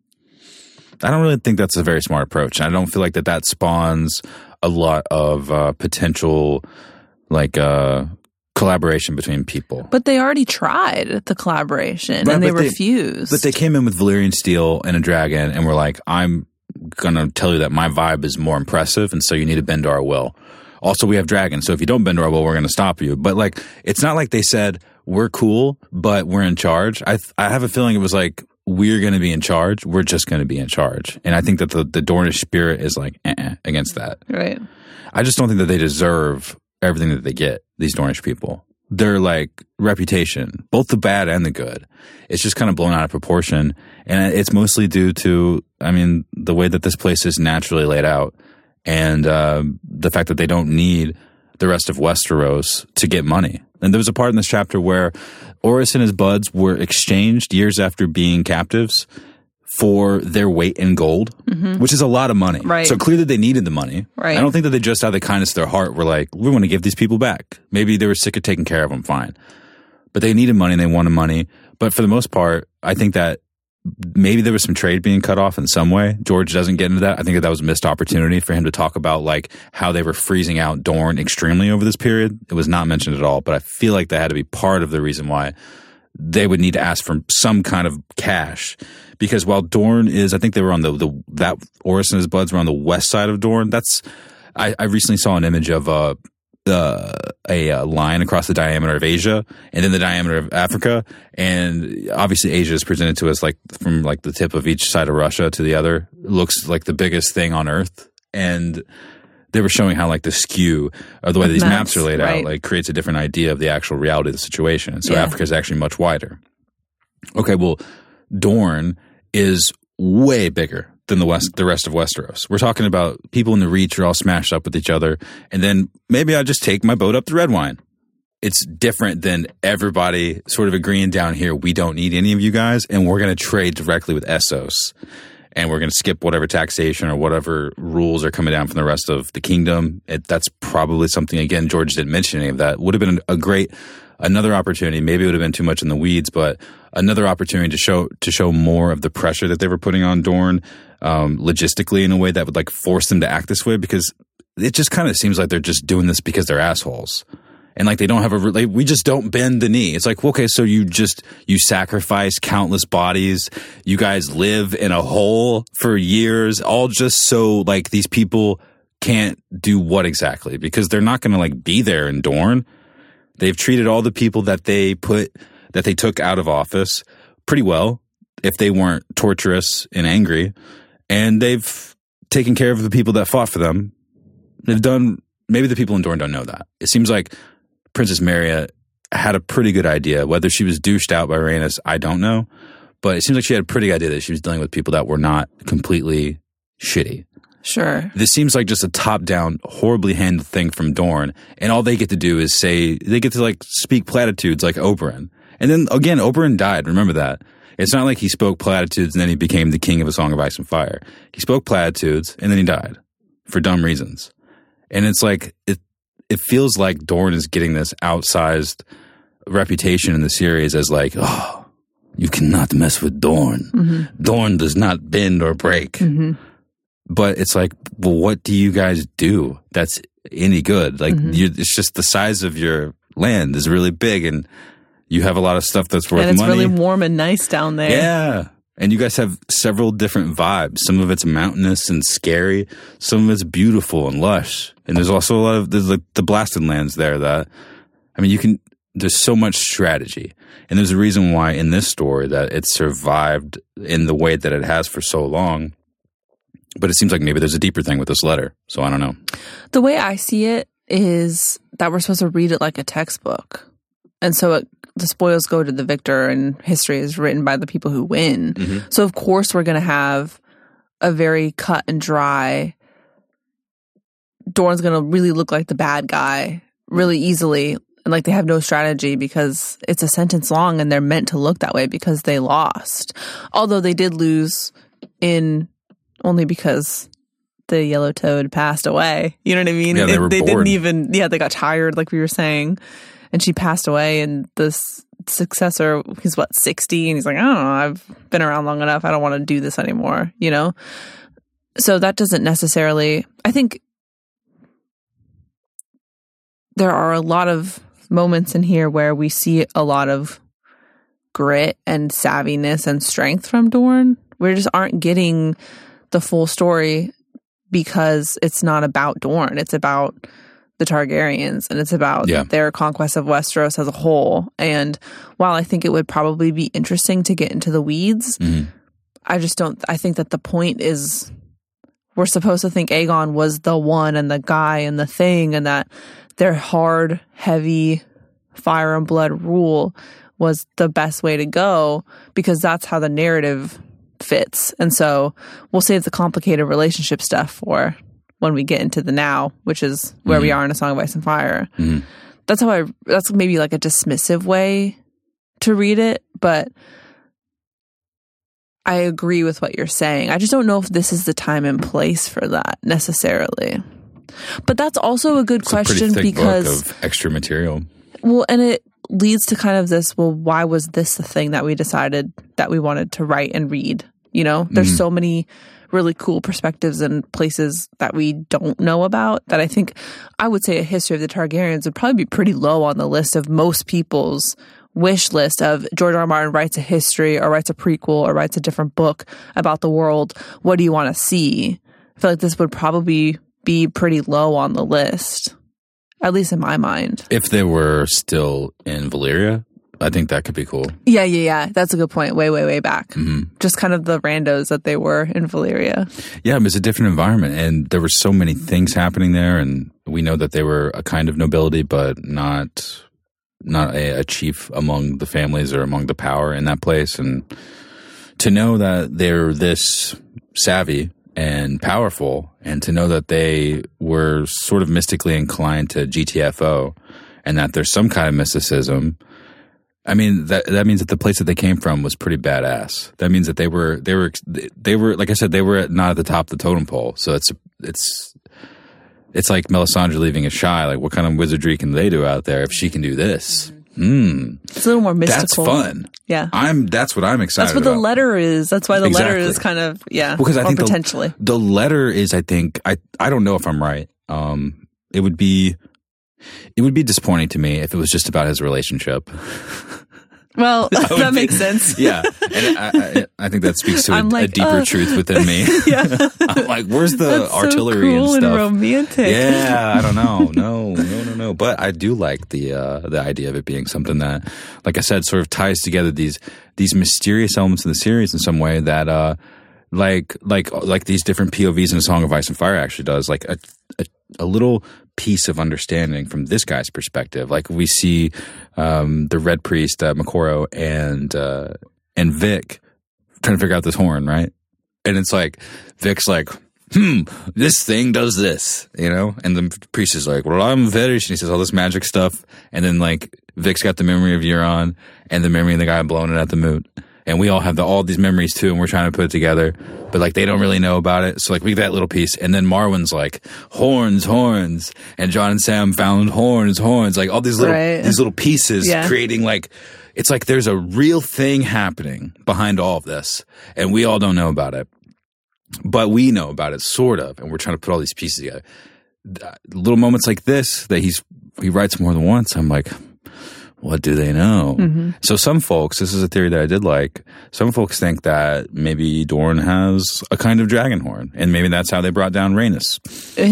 I don't really think that's a very smart approach. I don't feel like that that spawns a lot of uh, potential, like, uh, collaboration between people. But they already tried the collaboration right, and they refused. They, but they came in with Valyrian steel and a dragon and were like, I'm going to tell you that my vibe is more impressive and so you need to bend to our will. Also, we have dragons, so if you don't bend to our will, we're going to stop you. But, like, it's not like they said, we're cool, but we're in charge. I th- I have a feeling it was like, we're going to be in charge. We're just going to be in charge. And I think that the, the Dornish spirit is like, eh, against that. Right. I just don't think that they deserve everything that they get, these Dornish people. Their, like, reputation, both the bad and the good, it's just kind of blown out of proportion. And it's mostly due to, I mean, the way that this place is naturally laid out and uh, the fact that they don't need the rest of Westeros to get money. And there was a part in this chapter where Orys and his buds were exchanged years after being captives for their weight in gold, mm-hmm. which is a lot of money. Right. So clearly they needed the money. Right. I don't think that they just out of the kindness of their heart were like, we want to give these people back. Maybe they were sick of taking care of them, fine. But they needed money and they wanted money. But for the most part, I think that maybe there was some trade being cut off in some way. George doesn't get into that. I think that that was a missed opportunity for him to talk about like how they were freezing out Dorne extremely over this period. It was not mentioned at all, but I feel like that had to be part of the reason why they would need to ask for some kind of cash. Because while Dorne is, I think they were on the, the that Orys and his buds were on the west side of Dorne. That's I, I recently saw an image of uh, uh, a, a line across the diameter of Asia and then the diameter of Africa. And obviously Asia is presented to us like from like the tip of each side of Russia to the other. It looks like the biggest thing on Earth. And they were showing how like the skew of the way these maps, maps are laid right. out like creates a different idea of the actual reality of the situation. So yeah. Africa is actually much wider. Okay, well, Dorne is way bigger than the west, the rest of Westeros. We're talking about people in the Reach are all smashed up with each other, and then maybe I just take my boat up the Redwyne. It's different than everybody sort of agreeing down here, we don't need any of you guys, and we're going to trade directly with Essos, and we're going to skip whatever taxation or whatever rules are coming down from the rest of the kingdom. It, that's probably something, again, George didn't mention any of that. Would have been a great, another opportunity, maybe it would have been too much in the weeds, but another opportunity to show to show more of the pressure that they were putting on Dorne, um, logistically in a way that would like force them to act this way, because it just kind of seems like they're just doing this because they're assholes. And like they don't have a, like, we just don't bend the knee. It's like, okay, so you just, you sacrifice countless bodies. You guys live in a hole for years, all just so like these people can't do what exactly? Because they're not going to like be there in Dorne. They've treated all the people that they put, that they took out of office pretty well, if they weren't torturous and angry. And they've taken care of the people that fought for them. They've done, maybe the people in Dorne don't know that. It seems like Princess Meria had a pretty good idea. Whether she was douched out by Rhaenys, I don't know. But it seems like she had a pretty good idea that she was dealing with people that were not completely shitty. Sure. This seems like just a top-down, horribly handled thing from Dorne, and all they get to do is say, they get to like speak platitudes like Oberyn. And then again, Oberyn died, remember that. It's not like he spoke platitudes and then he became the king of A Song of Ice and Fire. He spoke platitudes and then he died for dumb reasons. And it's like, it it feels like Dorne is getting this outsized reputation in the series as like, oh, you cannot mess with Dorne. Mm-hmm. Dorne does not bend or break. Mm-hmm. But it's like, well, what do you guys do that's any good? Like, mm-hmm. you, it's just the size of your land is really big, and you have a lot of stuff that's worth money. And it's money. really warm and nice down there. Yeah. And you guys have several different vibes. Some of it's mountainous and scary. Some of it's beautiful and lush. And there's also a lot of, there's like the blasted lands there that, I mean, you can, there's so much strategy. And there's a reason why in this story that it survived in the way that it has for so long. But it seems like maybe there's a deeper thing with this letter. So I don't know. The way I see it is that we're supposed to read it like a textbook. And so it, the spoils go to the victor, and history is written by the people who win. Mm-hmm. So of course we're going to have a very cut and dry, Dorne's going to really look like the bad guy really easily. And like they have no strategy because it's a sentence long and they're meant to look that way because they lost. Although they did lose in only because the yellow toad passed away. You know what I mean? Yeah, they it, were they bored. didn't even, yeah, they got tired like we were saying. And she passed away, and this successor, he's what, sixty? And he's like, I don't know, I've been around long enough. I don't want to do this anymore, you know? So that doesn't necessarily, I think there are a lot of moments in here where we see a lot of grit and savviness and strength from Dorne. We just aren't getting the full story because it's not about Dorne. It's about the Targaryens, and it's about yeah. their conquest of Westeros as a whole. And while I think it would probably be interesting to get into the weeds, mm-hmm. I just don't, I think that the point is we're supposed to think Aegon was the one and the guy and the thing, and that their hard, heavy fire and blood rule was the best way to go because that's how the narrative fits. And so we'll save the complicated relationship stuff for when we get into the now, which is where mm-hmm. we are in A Song of Ice and Fire. Mm-hmm. That's how I, that's maybe like a dismissive way to read it, but I agree with what you're saying. I just don't know if this is the time and place for that necessarily. But that's also a good it's question a pretty thick because book of extra material. Well, and it leads to kind of this, well, why was this the thing that we decided that we wanted to write and read? You know, there's mm-hmm. so many really cool perspectives and places that we don't know about that I think I would say a history of the Targaryens would probably be pretty low on the list of most people's wish list of George R. R. Martin writes a history or writes a prequel or writes a different book about the world. What do you want to see? I feel like this would probably be pretty low on the list, at least in my mind. If they were still in Valyria, I think that could be cool. Yeah, yeah, yeah. That's a good point. Way, way, way back. Mm-hmm. Just kind of the randos that they were in Valyria. Yeah, it was a different environment, and there were so many things happening there, and we know that they were a kind of nobility, but not not a, a chief among the families or among the power in that place. And to know that they're this savvy and powerful, and to know that they were sort of mystically inclined to G T F O, and that there's some kind of mysticism. I mean, that that means that the place that they came from was pretty badass. That means that they were they were they were like I said, they were not at the top of the totem pole. So it's it's it's like Melisandre leaving a shy. Like, what kind of wizardry can they do out there if she can do this? Hmm, it's a little more mystical. That's fun. Yeah, I'm. That's what I'm excited. That's what about. the letter is. That's why the exactly. letter is kind of yeah. Because I think potentially the, the letter is. I think I. I don't know if I'm right. Um, it would be. It would be disappointing to me if it was just about his relationship. Well, that makes sense. Yeah. And I, I, I think that speaks to a, like, a deeper uh, truth within me. Yeah. I'm like, where's the That's artillery so cool and stuff? And romantic. Yeah, I don't know. No, no, no, no. But I do like the uh, the idea of it being something that, like I said, sort of ties together these these mysterious elements in the series in some way that, uh, like like like these different P O Vs in A Song of Ice and Fire actually does. Like a a, a little piece of understanding from this guy's perspective. Like we see um, the Red Priest, uh, Makoro, and uh, and Vic trying to figure out this horn, right? And it's like Vic's like, hmm, this thing does this, you know? And the priest is like, well, I'm Verish, and he says all this magic stuff. And then like Vic's got the memory of Euron and the memory of the guy blowing it at the moot. And we all have the, all these memories too, and we're trying to put it together. But like they don't really know about it. So like we get that little piece. And then Marwyn's like, horns, horns. And John and Sam found horns, horns. Like all these little right. these little pieces yeah. creating like, it's like there's a real thing happening behind all of this. And we all don't know about it. But we know about it, sort of. And we're trying to put all these pieces together. Little moments like this that he's he writes more than once. I'm like, what do they know? Mm-hmm. So some folks, this is a theory that I did like, some folks think that maybe Dorne has a kind of dragon horn, and maybe that's how they brought down Rhaenys.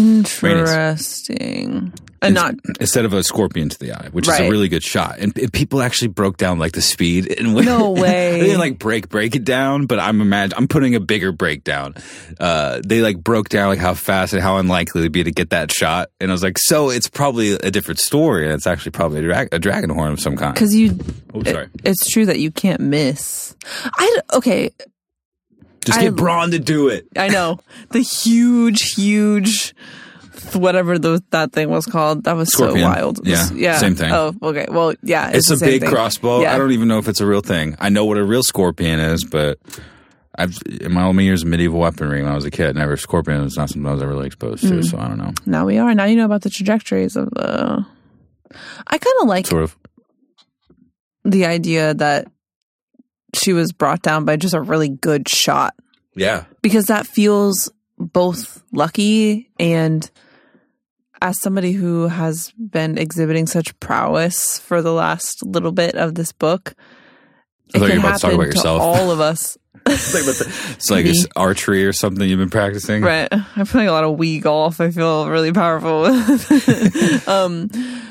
Interesting. Rhaenys. And not instead of a scorpion to the eye, which right. is a really good shot. And, and people actually broke down like the speed. And when, no way. They didn't like break break it down, but I'm imagine I'm putting a bigger breakdown. Uh, they like broke down like how fast and how unlikely it'd be to get that shot. And I was like, so it's probably a different story, and it's actually probably a, dra- a dragon horn of some kind. Because you, oh, sorry. It, it's true that you can't miss. I okay. Just get I, Bronn to do it. I know the huge, huge. Whatever those, that thing was called, that was Scorpion. so wild. Yeah, yeah, same thing. Oh, okay. Well, yeah, it's, it's a big thing. crossbow. Yeah. I don't even know if it's a real thing. I know what a real scorpion is, but I've in my all my years of medieval weaponry when I was a kid, never scorpion was not something I was ever really exposed to. Mm. So I don't know. Now we are. Now you know about the trajectories of the. I kind of like sort of the idea that she was brought down by just a really good shot. Yeah, because that feels both lucky and. As somebody who has been exhibiting such prowess for the last little bit of this book, I it thought can you were about to talk happen about to yourself. all of us. It's like it's archery or something you've been practicing. Right. I'm playing a lot of Wii golf. I feel really powerful. um,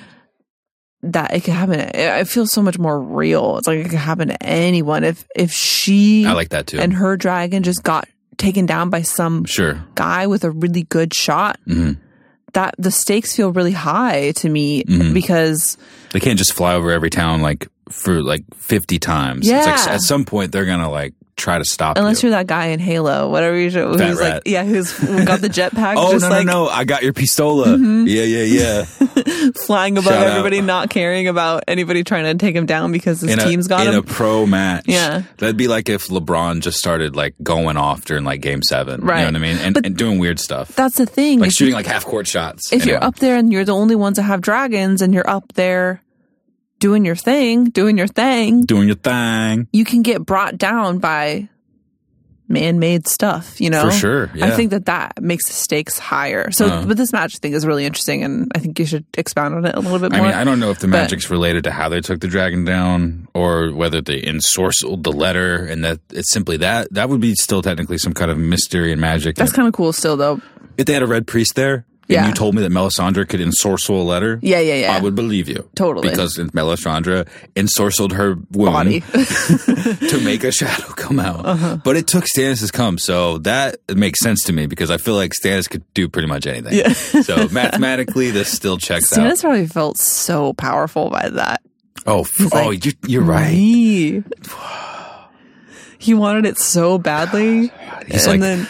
that it could happen. It feels so much more real. It's like it could happen to anyone. If if she I like that too. And her dragon just got taken down by some sure. guy with a really good shot. Mm-hmm. That the stakes feel really high to me mm-hmm. because they can't just fly over every town like for like fifty times. Yeah. It's like at some point they're gonna like try to stop unless you. you're that guy in Halo, whatever you show, Fat who's rat. like yeah, who's got the jetpack. oh just no like, no no! I got your pistola. Mm-hmm. Yeah yeah yeah. Flying above Shout everybody, out. Not caring about anybody trying to take him down because his in team's a, got in him a pro match. Yeah, that'd be like if LeBron just started like going off during like Game Seven. Right. You know what I mean? And, and doing weird stuff. That's the thing. Like if shooting you, like half court shots. If anyway. you're up there and you're the only ones that have dragons and you're up there doing your thing, doing your thing, doing your thing, you can get brought down by man-made stuff, you know? For sure, yeah. I think that that makes the stakes higher. So, uh-huh. but this match thing is really interesting, and I think you should expound on it a little bit more. I mean, I don't know if the but, magic's related to how they took the dragon down, or whether they ensorcelled the letter, and that it's simply that. That would be still technically some kind of mystery and magic. That's kind of cool still, though. If they had a red priest there, and Yeah. you told me that Melisandre could ensorcel a letter, Yeah, yeah, yeah. I would believe you. Totally. Because Melisandre ensorcelled her woman Body. to make a shadow come out. Uh-huh. But it took Stannis' come, so that makes sense to me because I feel like Stannis could do pretty much anything. Yeah. So mathematically, this still checks out. Stannis probably felt so powerful by that. Oh, f- oh, like, you, you're right. Me. He wanted it so badly. He's and like, then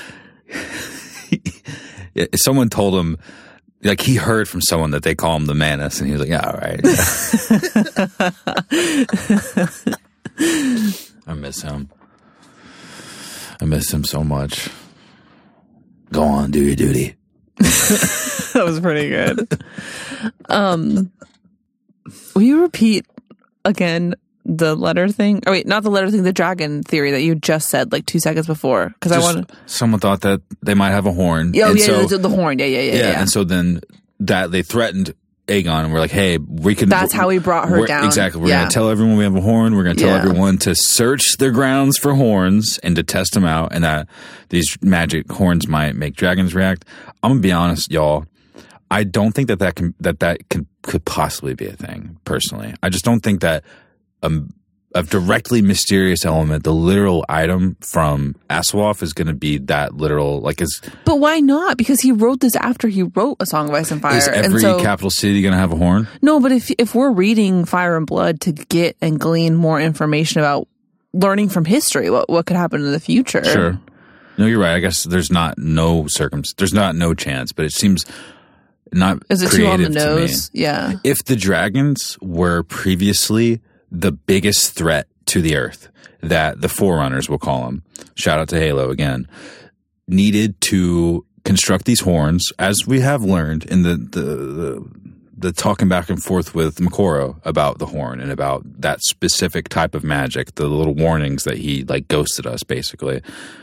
if someone told him, like he heard from someone that they call him the Manus, and he was like, yeah, all right. I miss him. I miss him so much. Go on, do your duty. that was pretty good. Um, will you repeat again the letter thing? Oh wait, not the letter thing, the dragon theory that you just said like two seconds before. Because I want someone thought that they might have a horn. Oh and yeah, so, the, the horn. Yeah, yeah, yeah, yeah, yeah. and so then that they threatened Aegon, and we're like, hey, we can. That's how we brought her we're, down. Exactly. We're Yeah. going to tell everyone we have a horn. We're going to tell Yeah. everyone to search their grounds for horns and to test them out, and that these magic horns might make dragons react. I'm gonna be honest, y'all. I don't think that that can that that can could possibly be a thing. Personally, I just don't think that um, a directly mysterious element, the literal item from Asawoth, is going to be that literal. Like, is But why not? Because he wrote this after he wrote A Song of Ice and Fire. is every and so, capital city going to have a horn? no, but if if we're reading Fire and Blood to get and glean more information about learning from history, what what could happen in the future? Sure. No, you're right. I guess there's not no circum. There's not no chance, but it seems not Is it too on creative the to me. nose? Yeah. If the dragons were previously the biggest threat to the earth, that the Forerunners, we'll call them, shout out to Halo again, needed to construct these horns, as we have learned in the the, the, the talking back and forth with Makoro about the horn and about that specific type of magic, the little warnings that he like ghosted us basically,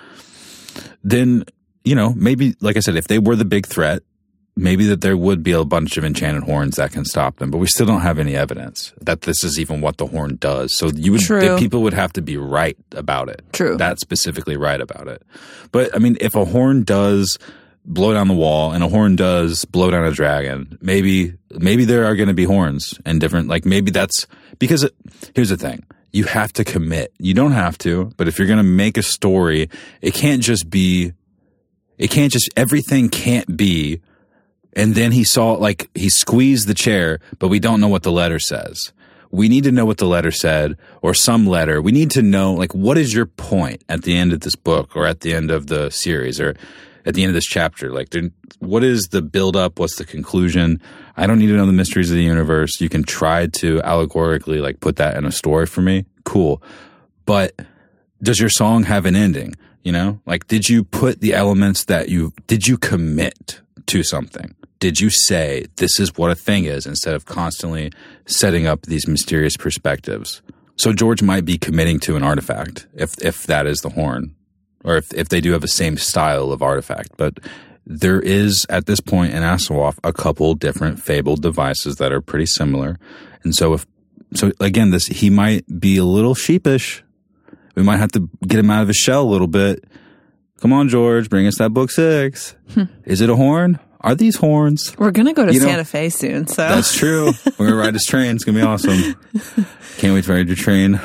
then, you know, maybe, like I said, if they were the big threat, maybe that there would be a bunch of enchanted horns that can stop them, but we still don't have any evidence that this is even what the horn does. So you would, True. the people would have to be right about it. True. That specifically right about it. But I mean, if a horn does blow down the wall and a horn does blow down a dragon, maybe, maybe there are going to be horns and different, like maybe that's because it, here's the thing. You have to commit. You don't have to, but if you're going to make a story, it can't just be, it can't just, everything can't be, and then he saw, like, he squeezed the chair, but we don't know what the letter says. We need to know what the letter said, or some letter. We need to know, like, what is your point at the end of this book, or at the end of the series, or at the end of this chapter? Like, there, what is the build-up? What's the conclusion? I don't need to know the mysteries of the universe. You can try to allegorically, like, put that in a story for me. Cool. But does your song have an ending? You know? Like, did you put the elements that you, did you commit to something? Did you say this is what a thing is instead of constantly setting up these mysterious perspectives? So George might be committing to an artifact if if that is the horn, or if, if they do have the same style of artifact. But there is, at this point in Asawoth, a couple different fabled devices that are pretty similar. And so if so again, this he might be a little sheepish. We might have to get him out of his shell a little bit. Come on, George, bring us that book six. Hmm. Is it a horn? Are these horns? We're going to go to You know, Santa Fe soon, so. That's true. We're going to ride this train. It's going to be awesome. Can't wait to ride your train.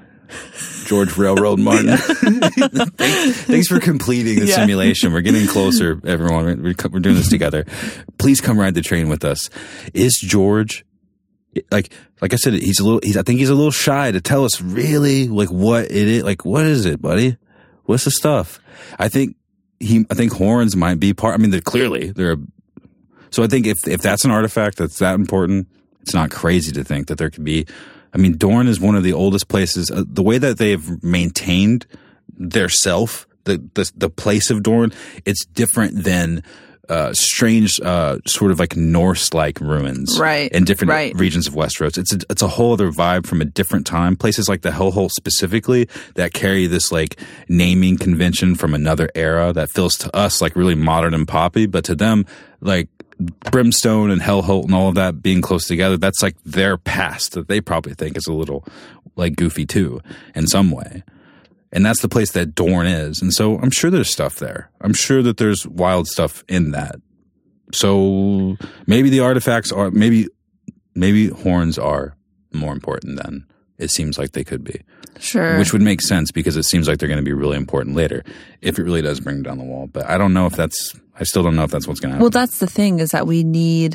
George Railroad Martin. thanks, thanks for completing the Yeah. simulation. We're getting closer, everyone. We're, we're doing this together. Please come ride the train with us. Is George, like, like I said, he's a little, he's, I think he's a little shy to tell us really, like, what it is. Like, what is it, buddy? What's the stuff? I think he, I think horns might be part, I mean, they're clearly, they're, so I think if, if that's an artifact that's that important, it's not crazy to think that there could be, I mean, Dorne is one of the oldest places. Uh, the way that they've maintained their self, the, the the place of Dorne, it's different than uh, strange, uh, sort of like Norse-like ruins, Right, in different right. regions of Westeros. It's a, it's a whole other vibe from a different time. Places like the Hellhole specifically that carry this like naming convention from another era that feels to us like really modern and poppy, but to them like Brimstone and Hellholt and all of that being close together, that's like their past that they probably think is a little like goofy too in some way. And that's the place that Dorne is. And so I'm sure there's stuff there. I'm sure that there's wild stuff in that. so maybe the artifacts are maybe maybe horns are more important than it seems like they could be. Sure. Which would make sense because it seems like they're going to be really important later if it really does bring down the wall. But I don't know if that's, I still don't know if that's what's going to happen. Well, that's the thing is that we need,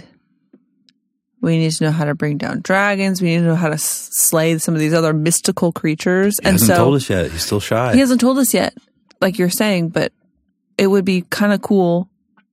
we need to know how to bring down dragons. We need to know how to s- slay some of these other mystical creatures. He and hasn't so, told us yet. He's still shy. He hasn't told us yet, like you're saying, but it would be kind of cool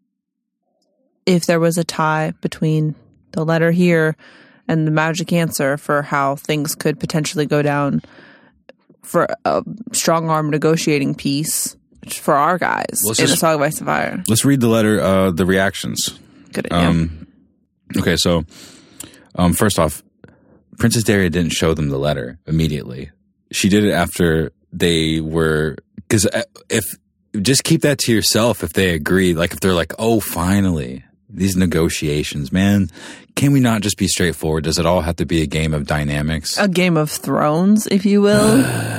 if there was a tie between the letter here and the magic answer for how things could potentially go down for a strong arm negotiating piece for our guys Let's in just- the Song of Ice and Fire. Let's read the letter, uh, the reactions. Good idea. Um, okay, so um, first off, Princess Daria didn't show them the letter immediately. She did it after they were, because if, just keep that to yourself if they agree, like if they're like, oh, finally, these negotiations, man, can we not just be straightforward? Does it all have to be a game of dynamics? A Game of Thrones, if you will.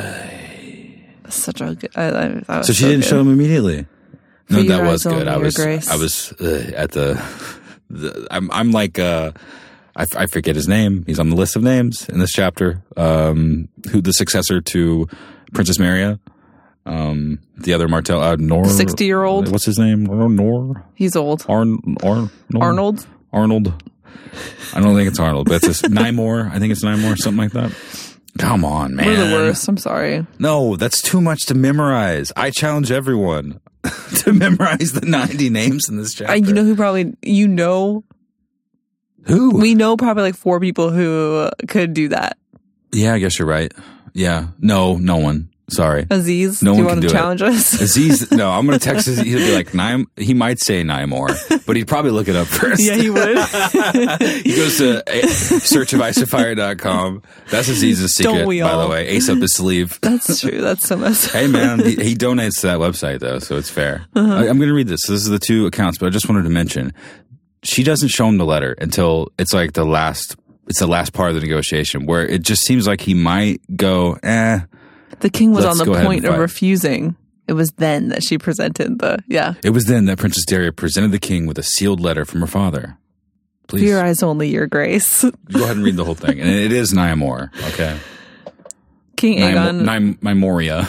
Such a good. I, I, that was So she so didn't good. show them immediately. No, For your that was eyes good. only, I your was, grace. I was uh, at the, the. I'm, I'm like, uh, I, f- I forget his name. He's on the list of names in this chapter. Um, who the successor to Princess Maria? Um, the other Martell, uh, Nor, sixty-year-old? What's his name? Nor, Nor? He's old. Arn, Arn, Nor? Arnold? Arnold. I don't think it's Arnold, but it's Nymore. I think it's Nymore, something like that. Come on, man. We're the worst. I'm sorry. No, that's too much to memorize. I challenge everyone to memorize the ninety names in this chapter. I, you know who probably, you know, who? we know probably like four people who could do that. Yeah, I guess you're right. Yeah. No, no one. Sorry. Aziz, No do you one want can to do it. challenge us? Aziz, no, I'm going to text Aziz. He'll be like, Nime, he might say Nymore, but he'd probably look it up first. Yeah, he would. He goes to a- search of ice and fire dot com. That's Aziz's secret, Don't we by all? the way. Ace up his sleeve. That's true. That's so messed up. Hey, man, he, he donates to that website, though, so it's fair. Uh-huh. I, I'm going to read this. This is the two accounts, but I just wanted to mention, she doesn't show him the letter until it's like the last, it's the last part of the negotiation, where it just seems like he might go, eh. The king was Let's on go the ahead point and of fight. refusing. It was then that she presented the, yeah. It was then that Princess Daria presented the king with a sealed letter from her father. For Please, your eyes only, your grace. go ahead and read the whole thing. And it is Nymore, okay? King Aegon. Nym- Nymoria.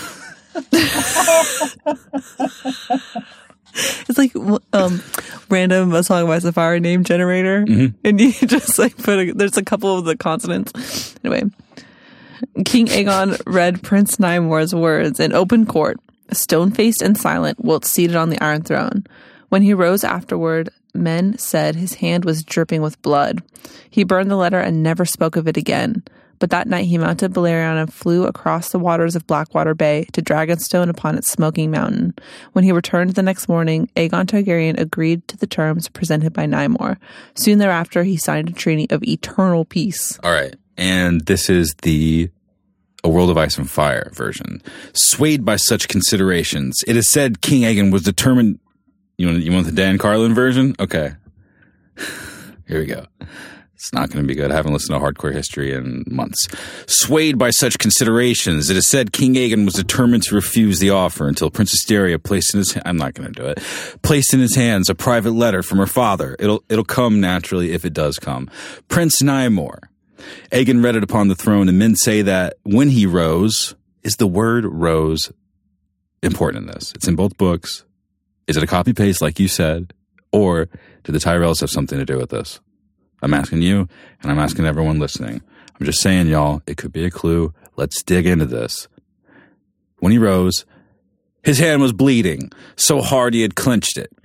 It's like um, random A Song of Ice and Fire name generator. Mm-hmm. And you just like put a, there's a couple of the consonants. Anyway. King Aegon read Prince Nymore's words in open court, stone-faced and silent, whilst seated on the Iron Throne. When he rose afterward, men said his hand was dripping with blood. He burned the letter and never spoke of it again. But that night he mounted Balerion and flew across the waters of Blackwater Bay to Dragonstone upon its smoking mountain. When he returned the next morning, Aegon Targaryen agreed to the terms presented by Nymore. Soon thereafter, he signed a treaty of eternal peace. All right. And this is the A World of Ice and Fire version. Swayed by such considerations, it is said King Aegon was determined. You want, you want the Dan Carlin version? Okay. Here we go. It's not going to be good. I haven't listened to Hardcore History in months. Swayed by such considerations, it is said King Aegon was determined to refuse the offer until Princess Daria placed in his I'm not going to do it. Placed in his hands a private letter from her father. It'll it'll come naturally if it does come. Prince Nymore. Aegon read it upon the throne, and men say that when he rose, is the word rose important in this? It's in both books. Is it a copy paste like you said, or do the Tyrells have something to do with this? I'm asking you, and I'm asking everyone listening. I'm just saying, y'all, it could be a clue. Let's dig into this. When he rose, his hand was bleeding, so hard he had clenched it.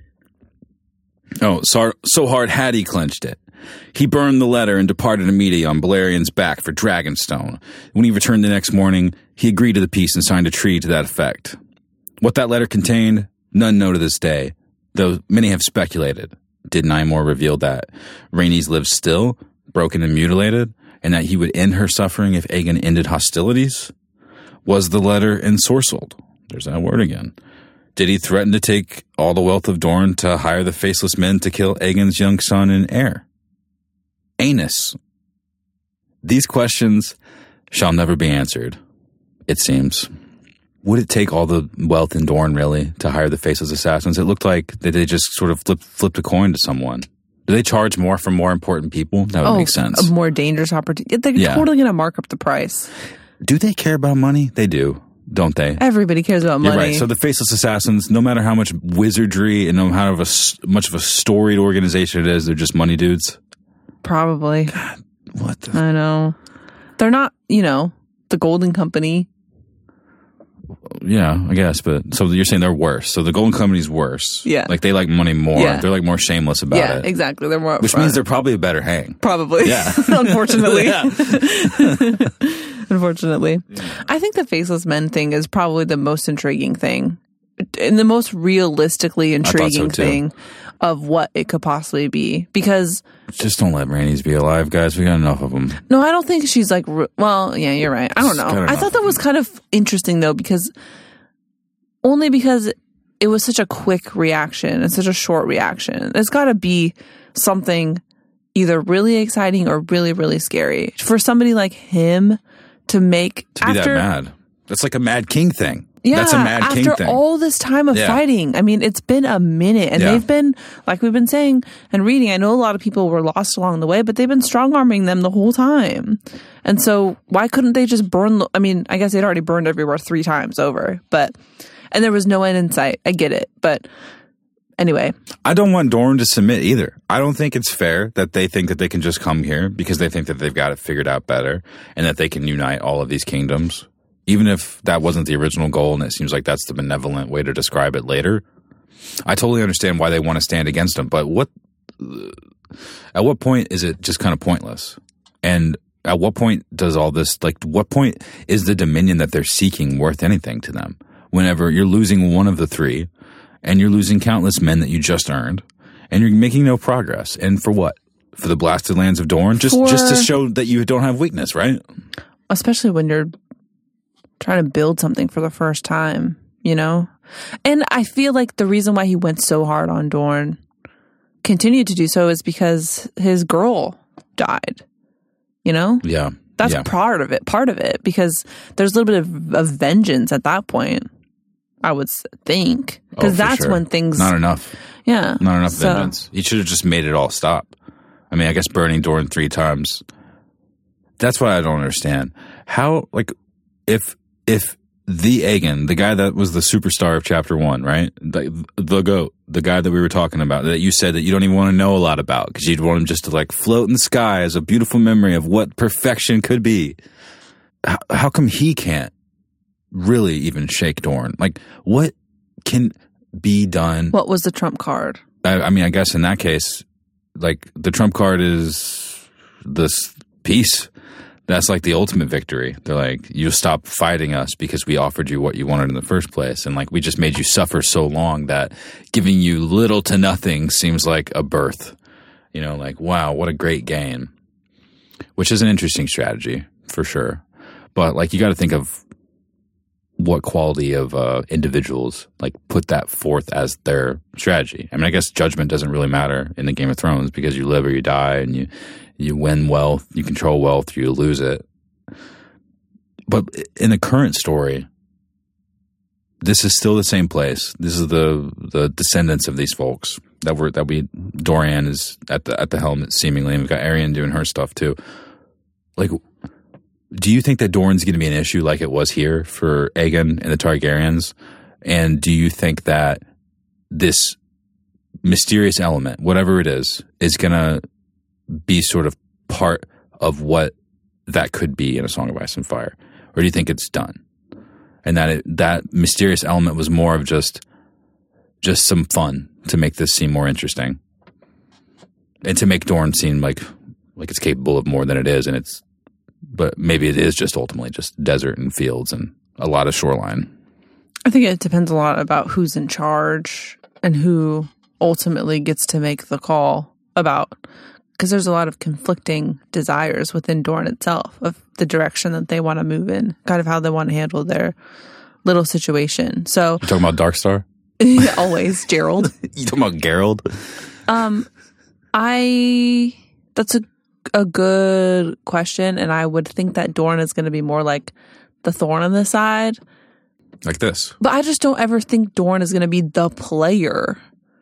Oh, so, so hard had he clenched it. He burned the letter and departed immediately on Balerion's back for Dragonstone. When he returned the next morning, he agreed to the peace and signed a treaty to that effect. What that letter contained, none know to this day, though many have speculated. Did Nymore reveal that Rhaenys lived still, broken and mutilated, and that he would end her suffering if Aegon ended hostilities? Was the letter ensorcelled? There's that word again. Did he threaten to take all the wealth of Dorne to hire the faceless men to kill Aegon's young son and heir? Anus. These questions shall never be answered, it seems. would it take all the wealth in Dorne, really, to hire the Faceless Assassins? It looked like that they just sort of flipped, flipped a coin to someone. Do they charge more for more important people? That would oh, make sense. A more dangerous opportunity. They're Yeah. totally going to mark up the price. Do they care about money? They do, don't they? Everybody cares about money. You're right. So the Faceless Assassins, no matter how much wizardry and no matter how of a s- much of a storied organization it is, they're just money dudes. Probably. God, what the... I know. They're not, you know, the Golden Company. Yeah, I guess. But so you're saying they're worse. So the Golden Company's worse. Yeah. Like they like money more. Yeah. They're like more shameless about yeah, it. exactly. They're more upfront. Which means they're probably a better hang. Probably. Yeah. Unfortunately. Yeah. Unfortunately. Yeah. I think the Faceless Men thing is probably the most intriguing thing. And the most realistically intriguing so thing of what it could possibly be. Because... Just don't let Rhaenys be alive, guys. We got enough of them. No, I don't think she's like... Well, yeah, you're right. I don't know. I thought that was kind of interesting, though, because... Only because it was such a quick reaction and such a short reaction. There's got to be something either really exciting or really, really scary. For somebody like him to make... To be after, that mad. That's like a Mad King thing. Yeah, That's a Mad King thing. After all this time of yeah. fighting. I mean, it's been a minute. And yeah. they've been, like we've been saying and reading, I know a lot of people were lost along the way, but they've been strong-arming them the whole time. And so why couldn't they just burn... The, I mean, I guess they'd already burned everywhere three times over, but... And there was no end in sight. I get it. But anyway. I don't want Dorne to submit either. I don't think it's fair that they think that they can just come here because they think that they've got it figured out better and that they can unite all of these kingdoms. Even if that wasn't the original goal and it seems like that's the benevolent way to describe it later. I totally understand why they want to stand against them. But what, at what point is it just kind of pointless? And at what point does all this, like, what point is the dominion that they're seeking worth anything to them? Whenever you're losing one of the three and you're losing countless men that you just earned and you're making no progress. And for what? For the blasted lands of Dorne? Just for, just to show that you don't have weakness, right? Especially when you're trying to build something for the first time, you know? And I feel like the reason why he went so hard on Dorne, continued to do so, is because his girl died, you know? Yeah. That's yeah. part of it, part of it, because there's a little bit of, of vengeance at that point. I would think, because oh, that's sure. when things not enough, yeah, not enough so. vengeance. He should have just made it all stop. I mean, I guess burning Dorne three times. That's what I don't understand. How, like, if if the Aegon, the guy that was the superstar of chapter one, right, the, the goat, the guy that we were talking about, that you said that you don't even want to know a lot about because you'd want him just to like float in the sky as a beautiful memory of what perfection could be. How, how come he can't really even shake Dorne? Like, what can be done? What was the trump card? I, I mean, I guess in that case, like, the trump card is this peace. That's like the ultimate victory. They're like, you stop fighting us because we offered you what you wanted in the first place. And like, we just made you suffer so long that giving you little to nothing seems like a birth. You know, like, wow, what a great gain. Which is an interesting strategy, for sure. But like, you got to think of what quality of uh, individuals like put that forth as their strategy. I mean, I guess judgment doesn't really matter in the Game of Thrones because you live or you die and you you win wealth, you control wealth, you lose it. But in the current story, this is still the same place. This is the the descendants of these folks that were that we Dorian is at the at the helm seemingly, and we've got Arryn doing her stuff too. Like, do you think that Dorne's going to be an issue like it was here for Aegon and the Targaryens? And do you think that this mysterious element, whatever it is, is going to be sort of part of what that could be in A Song of Ice and Fire? Or do you think it's done? And that it, that mysterious element was more of just just some fun to make this seem more interesting. And to make Dorne seem like like it's capable of more than it is, and it's but maybe it is just ultimately just desert and fields and a lot of shoreline. I think it depends a lot about who's in charge and who ultimately gets to make the call about, because there's a lot of conflicting desires within Dorne itself of the direction that they want to move in, kind of how they want to handle their little situation. So you talking about Darkstar? Always, Gerald. You talking about Gerald? Um, I that's a a good question, and I would think that Dorne is going to be more like the thorn on the side. Like this. But I just don't ever think Dorne is going to be the player.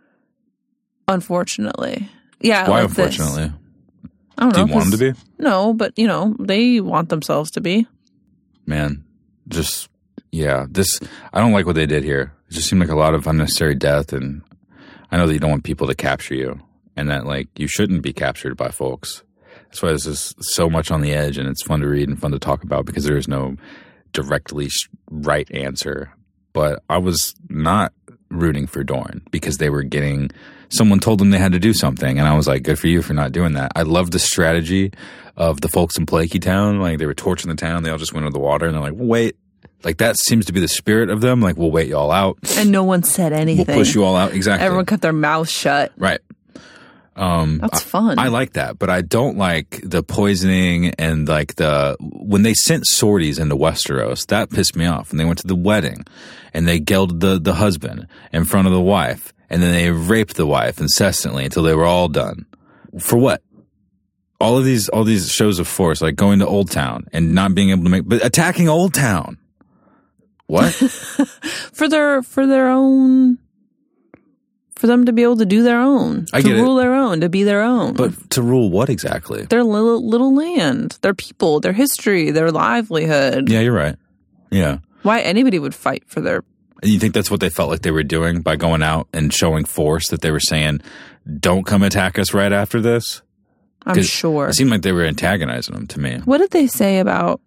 Unfortunately. Yeah. Why like unfortunately? This. I don't Do know. you want him to be? No, but, you know, they want themselves to be. Man, just, yeah. This, I don't like what they did here. It just seemed like a lot of unnecessary death, and I know that you don't want people to capture you, and that, like, you shouldn't be captured by folks. That's why this is so much on the edge, and it's fun to read and fun to talk about because there is no directly right answer. But I was not rooting for Dorne because they were getting, someone told them they had to do something, and I was like, good for you for not doing that. I love the strategy of the folks in Plaguey Town. Like, they were torching the town, they all just went into the water, and they're like, well, wait. Like, that seems to be the spirit of them. Like, we'll wait you all out. And no one said anything. We'll push you all out. Exactly. Everyone kept their mouths shut. Right. Um, That's fun. I, I like that, but I don't like the poisoning and like the when they sent sorties into Westeros. That pissed me off. And they went to the wedding, and they gelded the the husband in front of the wife, and then they raped the wife incessantly until they were all done. For what? All of these all these shows of force, like going to Old Town and not being able to make, but attacking Old Town. What? for their for their own. For them to be able to do their own, I to get rule it. their own, to be their own. But to rule what exactly? Their little little land, their people, their history, their livelihood. Yeah, you're right. Yeah. Why anybody would fight for their... And you think that's what they felt like they were doing by going out and showing force, that they were saying, don't come attack us right after this? I'm sure. It seemed like they were antagonizing them to me. What did they say about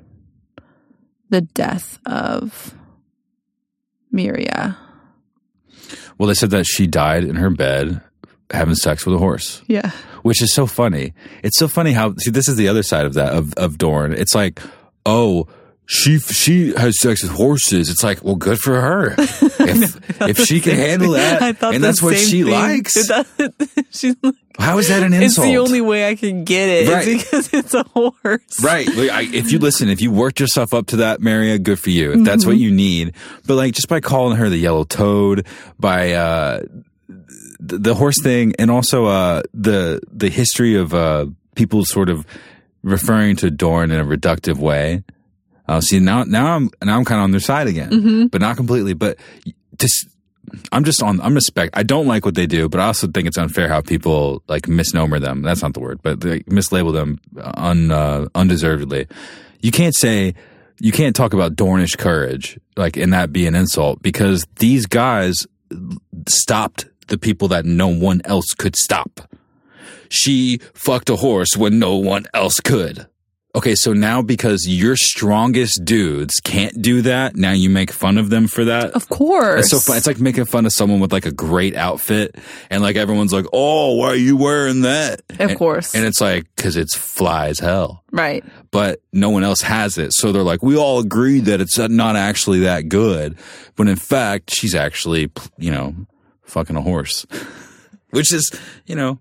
the death of Miria? Well, they said that she died in her bed having sex with a horse. Yeah. Which is so funny. It's so funny how, see, this is the other side of that, of, of Dorne. It's like, oh, she she has sex with horses. It's like, well, good for her. If, if she can handle that, and that's what she thing. likes. She's like, how is that an insult? It's the only way I can get it. Right. It's because it's a horse. Right. Like, I, if you listen, if you worked yourself up to that, Maria, good for you. If that's mm-hmm. what you need. But like, just by calling her the yellow toad, by uh, the, the horse thing, and also uh, the the history of uh, people sort of referring to Dorne in a reductive way. Uh, see, now now I'm now I'm kind of on their side again, mm-hmm. but not completely. But just. I'm just on, I'm respect. I don't like what they do, but I also think it's unfair how people like misnomer them. That's not the word, but they mislabel them un, uh, undeservedly. You can't say, you can't talk about Dornish courage, like, and that be an insult, because these guys stopped the people that no one else could stop. She fucked a horse when no one else could. Okay, so now because your strongest dudes can't do that, now you make fun of them for that? Of course. It's so fun. It's like making fun of someone with like a great outfit, and like everyone's like, oh, why are you wearing that? Of and, course. And it's like, because it's fly as hell. Right. But no one else has it. So they're like, we all agree that it's not actually that good. But in fact, she's actually, you know, fucking a horse. Which is, you know,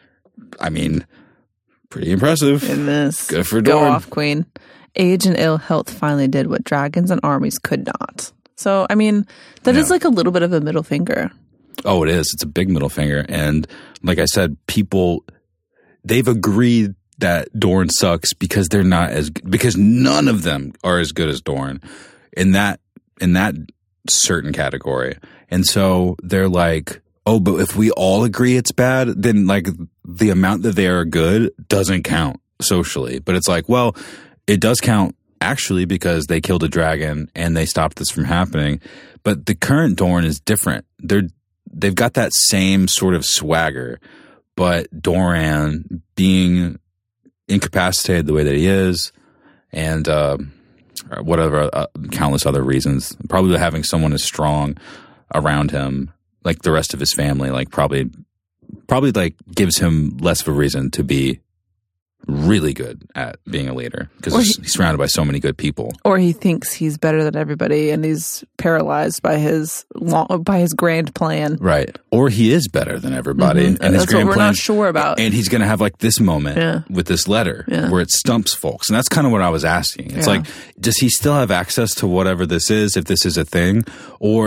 I mean... pretty impressive. In this. Good for Go Dorne. off, Queen. Age and ill health finally did what dragons and armies could not. So, I mean, that yeah. is like a little bit of a middle finger. Oh, it is. It's a big middle finger. And like I said, people, they've agreed that Dorne sucks because they're not as, because none of them are as good as Dorne in that, in that certain category. And so they're like, oh, but if we all agree it's bad, then like the amount that they are good doesn't count socially. But it's like, well, it does count actually because they killed a dragon and they stopped this from happening. But the current Dorne is different. They're, they've got that same sort of swagger, but Doran being incapacitated the way that he is, and uh, whatever, uh, countless other reasons, probably having someone as strong around him, like the rest of his family, like probably, probably like gives him less of a reason to be really good at being a leader because he, he's surrounded by so many good people. Or he thinks he's better than everybody and he's paralyzed by his long, by his grand plan. Right. Or he is better than everybody. Mm-hmm. And his that's grand what we're plan, not sure about. And he's going to have like this moment yeah. with this letter yeah. where it stumps folks. And that's kind of what I was asking. It's yeah. like, does he still have access to whatever this is, if this is a thing? Or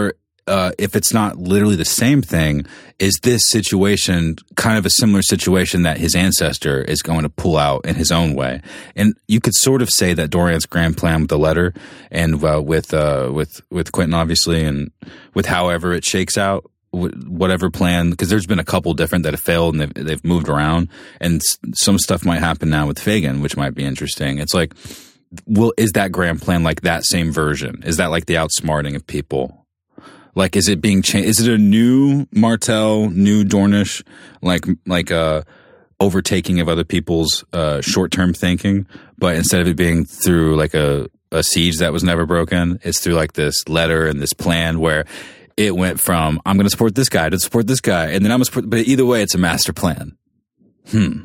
uh, if it's not literally the same thing, is this situation kind of a similar situation that his ancestor is going to pull out in his own way? And you could sort of say that Dorian's grand plan with the letter and uh, with uh, with with Quentin, obviously, and with however it shakes out, whatever plan, because there's been a couple different that have failed and they've, they've moved around, and some stuff might happen now with Fagin, which might be interesting. It's like, well, is that grand plan like that same version? Is that like the outsmarting of people? Like, is it being changed? Is it a new Martell, new Dornish, like like a overtaking of other people's uh, short-term thinking, but instead of it being through like a, a siege that was never broken, it's through like this letter and this plan where it went from I'm going to support this guy to support this guy, and then I'm going to support. But either way, it's a master plan. Hmm.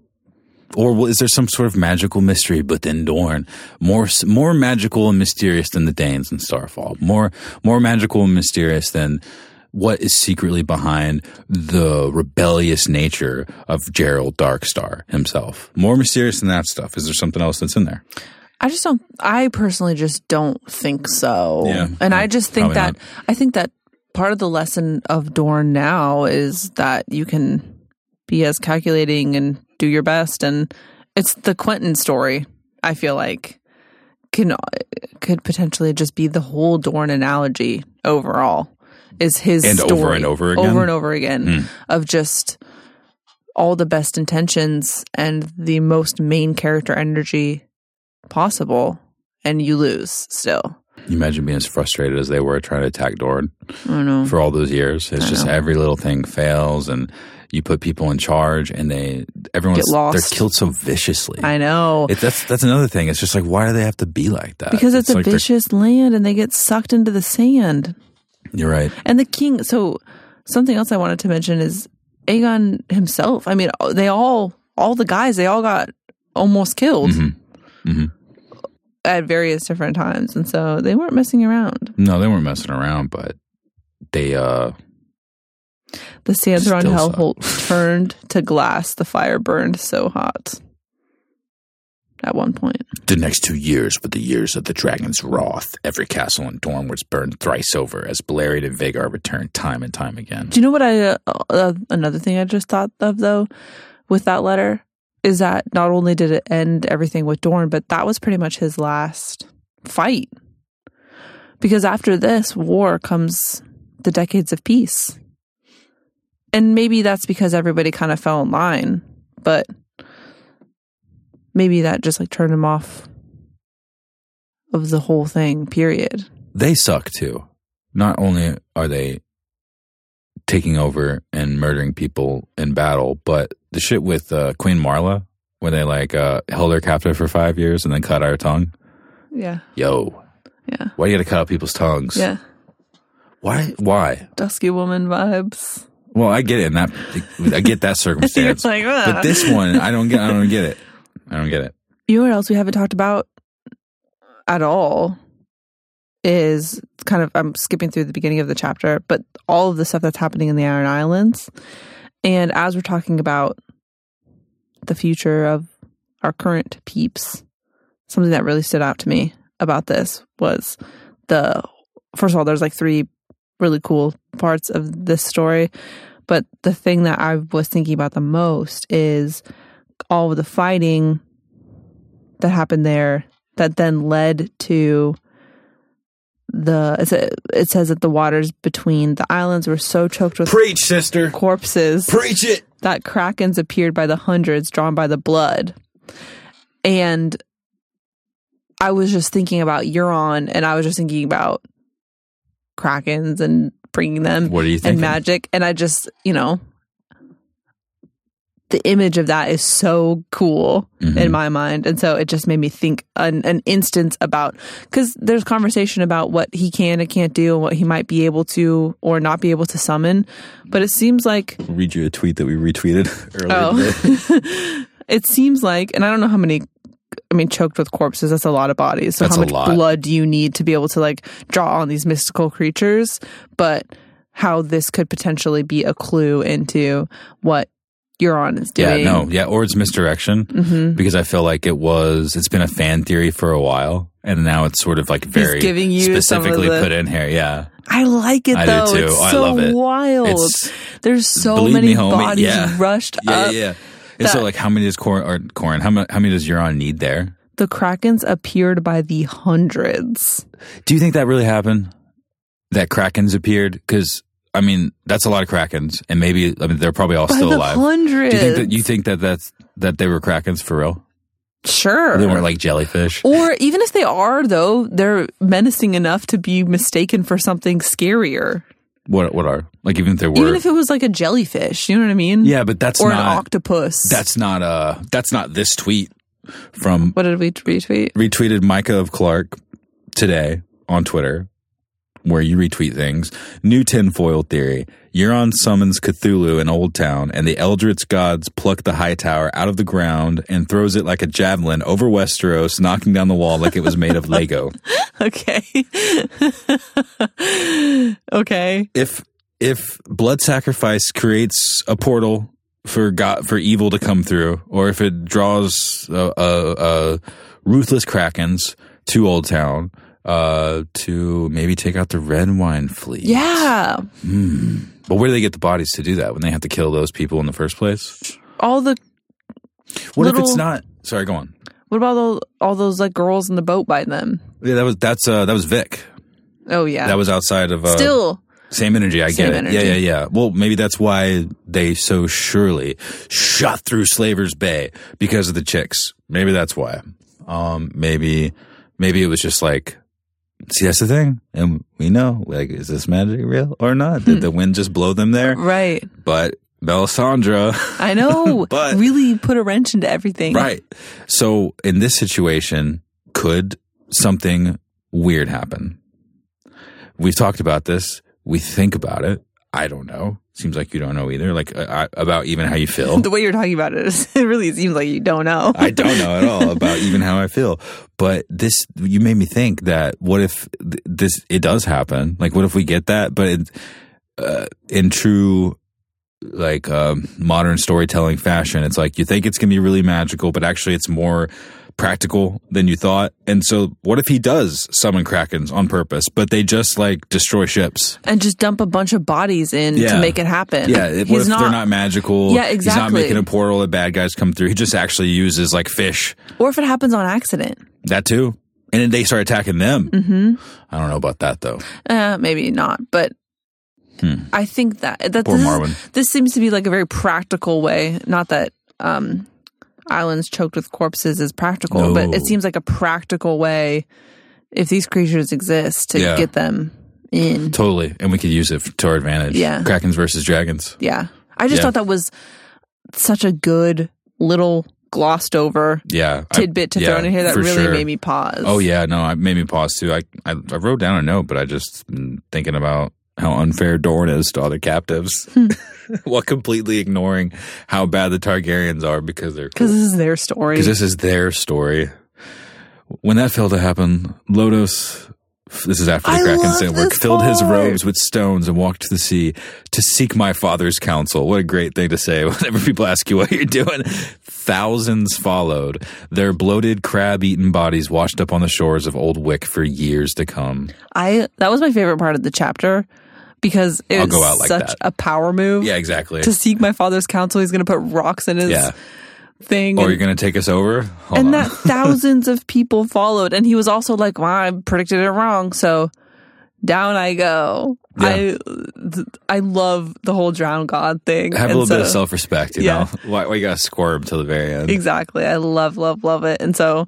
Or is there some sort of magical mystery within Dorne? More more magical and mysterious than the Danes in Starfall. More more magical and mysterious than what is secretly behind the rebellious nature of Gerald Darkstar himself. More mysterious than that stuff. Is there something else that's in there? I just don't, I personally just don't think so. Yeah, and I just think that, not. I think that part of the lesson of Dorne now is that you can be as calculating and do your best, and it's the Quentin story. I feel like can could potentially just be the whole Dorne analogy overall. Is his and story over and over again, over and over again mm. of just all the best intentions and the most main character energy possible, and you lose still. You imagine being as frustrated as they were trying to attack Dorne I don't know. for all those years. It's I just know. every little thing fails, and you put people in charge, and they everyone's Get lost. they're killed so viciously. I know. It, that's that's another thing. It's just like, why do they have to be like that? Because it's, a like they're- vicious land and they get sucked into the sand. You're right. And the king, so something else I wanted to mention is Aegon himself. I mean, they all, all the guys, they all got almost killed Mm-hmm. Mm-hmm. at various different times. And so they weren't messing around. No, they weren't messing around, but they uh The Sandthron Still Hellholt turned to glass. The fire burned so hot at one point. the next two years were the years of the dragon's wrath. Every castle in Dorne was burned thrice over as Balerion and Vhagar returned time and time again. Do you know what I, uh, uh, another thing I just thought of though, with that letter, is that not only did it end everything with Dorne, but that was pretty much his last fight. Because after this war comes the decades of peace. And maybe that's because everybody kind of fell in line, but maybe that just like turned him off of the whole thing, period. They suck too. Not only are they taking over and murdering people in battle, but the shit with uh, Queen Marla, where they like uh, held her captive for five years and then cut out her tongue. Yeah. Yo, Yeah. why you gotta cut out people's tongues? Yeah. Why? Why? Dusky woman vibes. Well, I get it. In that I get that circumstance. You're like, "Ugh." But this one, I don't get. I don't get it. I don't get it. You know what else we haven't talked about at all is kind of, I'm skipping through the beginning of the chapter, but all of the stuff that's happening in the Iron Islands. And as we're talking about the future of our current peeps, something that really stood out to me about this was the, first of all, there's like three really cool parts of this story. But the thing that I was thinking about the most is all of the fighting that happened there that then led to the, it's a, it says that the waters between the islands were so choked with Preach, sister. corpses Preach it. that krakens appeared by the hundreds drawn by the blood. And I was just thinking about Euron, and I was just thinking about krakens and bringing them What are you thinking? and magic. And I just, you know, the image of that is so cool Mhm. in my mind. And so it just made me think an, an instance about, because there's conversation about what he can and can't do and what he might be able to or not be able to summon. But it seems like, I'll read you a tweet that we retweeted earlier oh, today. it seems like, and I don't know how many, I mean, choked with corpses, that's a lot of bodies. So That's how a much lot. blood do you need to be able to like draw on these mystical creatures? But how this could potentially be a clue into what Euron is Yeah, doing. no, yeah, or it's misdirection Mm-hmm. because I feel like it was. It's been a fan theory for a while, and now it's sort of like very giving you some of specifically the- put in here. Yeah, I like it I though. do too. It's I so love it. wild. It's, There's so believe many me, homie, bodies yeah. rushed yeah, up. Yeah, yeah. And so, like, how many does Corin, or Corin, how many, how many does Euron need there? The Krakens appeared by the hundreds. Do you think that really happened? That Krakens appeared? Because, I mean, that's a lot of Krakens, and maybe, I mean, they're probably all By still the alive. hundreds. Do you think that you think that that's, that they were Krakens for real? Sure. They weren't like jellyfish. Or even if they are, though, they're menacing enough to be mistaken for something scarier. What what are? Like, even if they were. Even if it was like a jellyfish, you know what I mean? Yeah, but that's or not. Or an octopus. That's not, uh, that's not this tweet from. What did we retweet? Retweeted Micah of Clark today on Twitter, where you retweet things. New tinfoil theory. Euron summons Cthulhu in Old Town, and the Eldritch gods pluck the high tower out of the ground and throws it like a javelin over Westeros, knocking down the wall like it was made of Lego. Okay. Okay. If if blood sacrifice creates a portal for God, for evil to come through, or if it draws a, a, a ruthless Krakens to Old Town, uh, to maybe take out the red wine fleet. Yeah. Hmm. But where do they get the bodies to do that when they have to kill those people in the first place? All the. What little, if it's not? Sorry, go on. What about all, all those like girls in the boat by them? Yeah, that was that's uh, that was Vic. Oh yeah, that was outside of uh, still same energy. I same get it. Energy. Yeah, yeah, yeah. Well, maybe that's why they so surely shot through Slaver's Bay because of the chicks. Maybe that's why. Um, maybe maybe it was just like. See, that's the thing. And we know, like, is this magic real or not? Did the wind just blow them there? Right. But Melisandre. I know. but really put a wrench into everything. Right. So in this situation, could something weird happen? We've talked about this. We think about it. I don't know. Seems like you don't know either. Like uh, about even how you feel. The way you're talking about it, is, it really seems like you don't know. I don't know at all about even how I feel. But this, you made me think that what if th- this, it does happen? Like what if we get that? But it, uh, in true, like, um, modern storytelling fashion, it's like you think it's going to be really magical, but actually it's more practical than you thought. And so what if he does summon Krakens on purpose, but they just like destroy ships and just dump a bunch of bodies in yeah. to make it happen? Yeah. What He's if not, they're not magical? Yeah, exactly. He's not making a portal that bad guys come through. He just actually uses like fish. Or if it happens on accident. That too. And then they start attacking them. Mm-hmm. I don't know about that though. Uh, maybe not, but hmm. I think that, that Poor this, Marwyn. Is, this seems to be like a very practical way. Not that um, islands choked with corpses is practical, no. but it seems like a practical way if these creatures exist to yeah. get them in. Totally. And we could use it to our advantage. Yeah. Krakens versus dragons. Yeah. I just yeah. thought that was such a good little glossed over yeah, tidbit to I, throw yeah, in here that really sure. made me pause. Oh yeah, no, it made me pause too. I, I I wrote down a note, but I just been thinking about how unfair Dorne is to other captives, while completely ignoring how bad the Targaryens are because they're because cool. This is their story. Because this is their story. When that failed to happen, Lodos. This is after the Kraken sandwork, filled his robes with stones and walked to the sea to seek my father's counsel. What a great thing to say whenever people ask you what you're doing. Thousands followed. Their bloated, crab-eaten bodies washed up on the shores of Old Wick for years to come. I That was my favorite part of the chapter because it I'll was go out like such that. a power move. Yeah, exactly. To seek my father's counsel, he's going to put rocks in his... Yeah. thing. Or and, you're going to take us over? Hold and on. that thousands of people followed. And he was also like, well, I predicted it wrong. So down I go. Yeah. I I love the whole drown god thing. Have and a little so, bit of self-respect, you yeah. know? Why, why you got to squirm till the very end? Exactly. I love, love, love it. And so...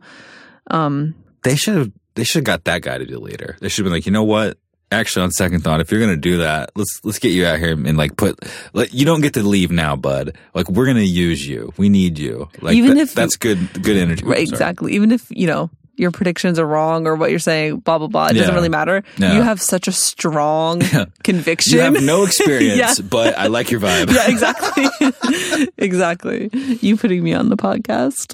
um, They should have they should have got that guy to do later. They should have been like, you know what? Actually, on second thought, if you're gonna do that, let's let's get you out here and like put. Like, you don't get to leave now, bud. Like, we're gonna use you. We need you. Like, even that, if that's good, good energy. Right, exactly. Even if you know your predictions are wrong or what you're saying, blah blah blah, it yeah. doesn't really matter. Yeah. You have such a strong yeah. conviction. You have no experience, yeah. but I like your vibe. Yeah, exactly, exactly. You putting me on the podcast,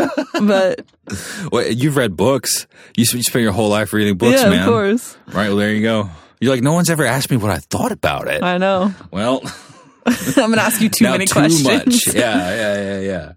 but well, you've read books. You, you spent your whole life reading books, yeah, man. Of course. Right, well, there you go. You're like, no one's ever asked me what I thought about it. I know. Well, I'm going to ask you too now many too questions. Much. Yeah, yeah, yeah, yeah.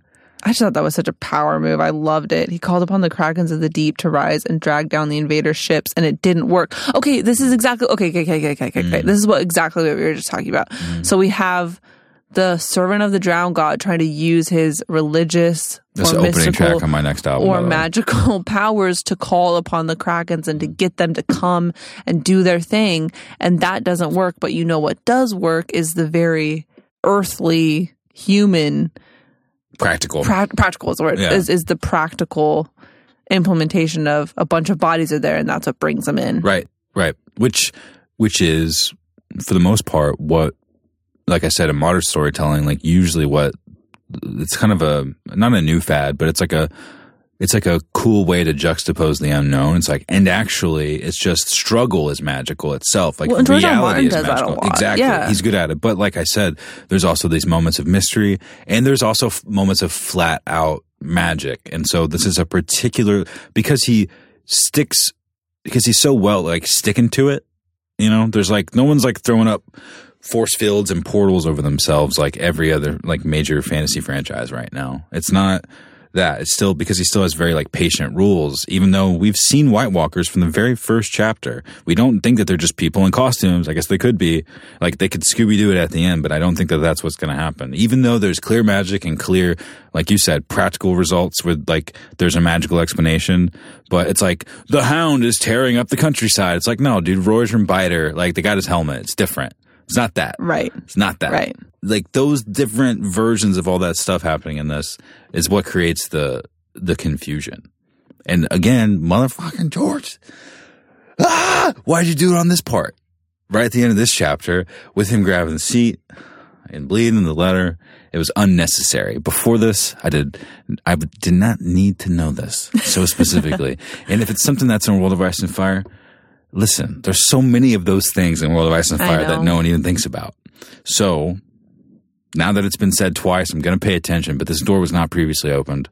I just thought that was such a power move. I loved it. He called upon the Krakens of the deep to rise and drag down the invaders' ships, and it didn't work. Okay, this is exactly... Okay, okay, okay, okay, okay, okay. Mm. This is what exactly what we were just talking about. Mm. So we have the servant of the drowned god trying to use his religious That's or the opening mystical track on my next album, or magical powers to call upon the Krakens and to get them to come and do their thing. And that doesn't work. But you know what does work is the very earthly, human... Practical. Pra- practical is the word. Yeah. Is, is the practical implementation of a bunch of bodies are there, and that's what brings them in. Right, right. Which, which is, for the most part, what, like I said, in modern storytelling, like usually what, it's kind of a, not a new fad, but it's like a, it's like a cool way to juxtapose the unknown. It's like, and actually, it's just struggle is magical itself. Like well, and George R. Martin reality is does magical. That a lot. Exactly. Yeah. He's good at it. But like I said, there's also these moments of mystery, and there's also f- moments of flat out magic. And so this is a particular, because he sticks, because he's so well like sticking to it. You know, there's like, no one's like throwing up force fields and portals over themselves like every other like major fantasy franchise right now. It's not that. It's still because he still has very like patient rules, even though we've seen White Walkers from the very first chapter. We don't think that they're just people in costumes. I guess they could be. Like they could Scooby-Doo it at the end, but I don't think that that's what's going to happen. Even though there's clear magic and clear, like you said, practical results with like there's a magical explanation, but it's like the Hound is tearing up the countryside. It's like, no, dude, Roger Biter, like they got his helmet. It's different. It's not that. Right. It's not that. Right. Like those different versions of all that stuff happening in this is what creates the the confusion. And again, motherfucking George, ah, why'd you do it on this part? Right at the end of this chapter, with him grabbing the seat and bleeding the letter, it was unnecessary. Before this, I did I did not need to know this so specifically. And if it's something that's in World of Ice and Fire, listen, there's so many of those things in World of Ice and Fire that no one even thinks about. So now that it's been said twice, I'm going to pay attention, but this door was not previously opened.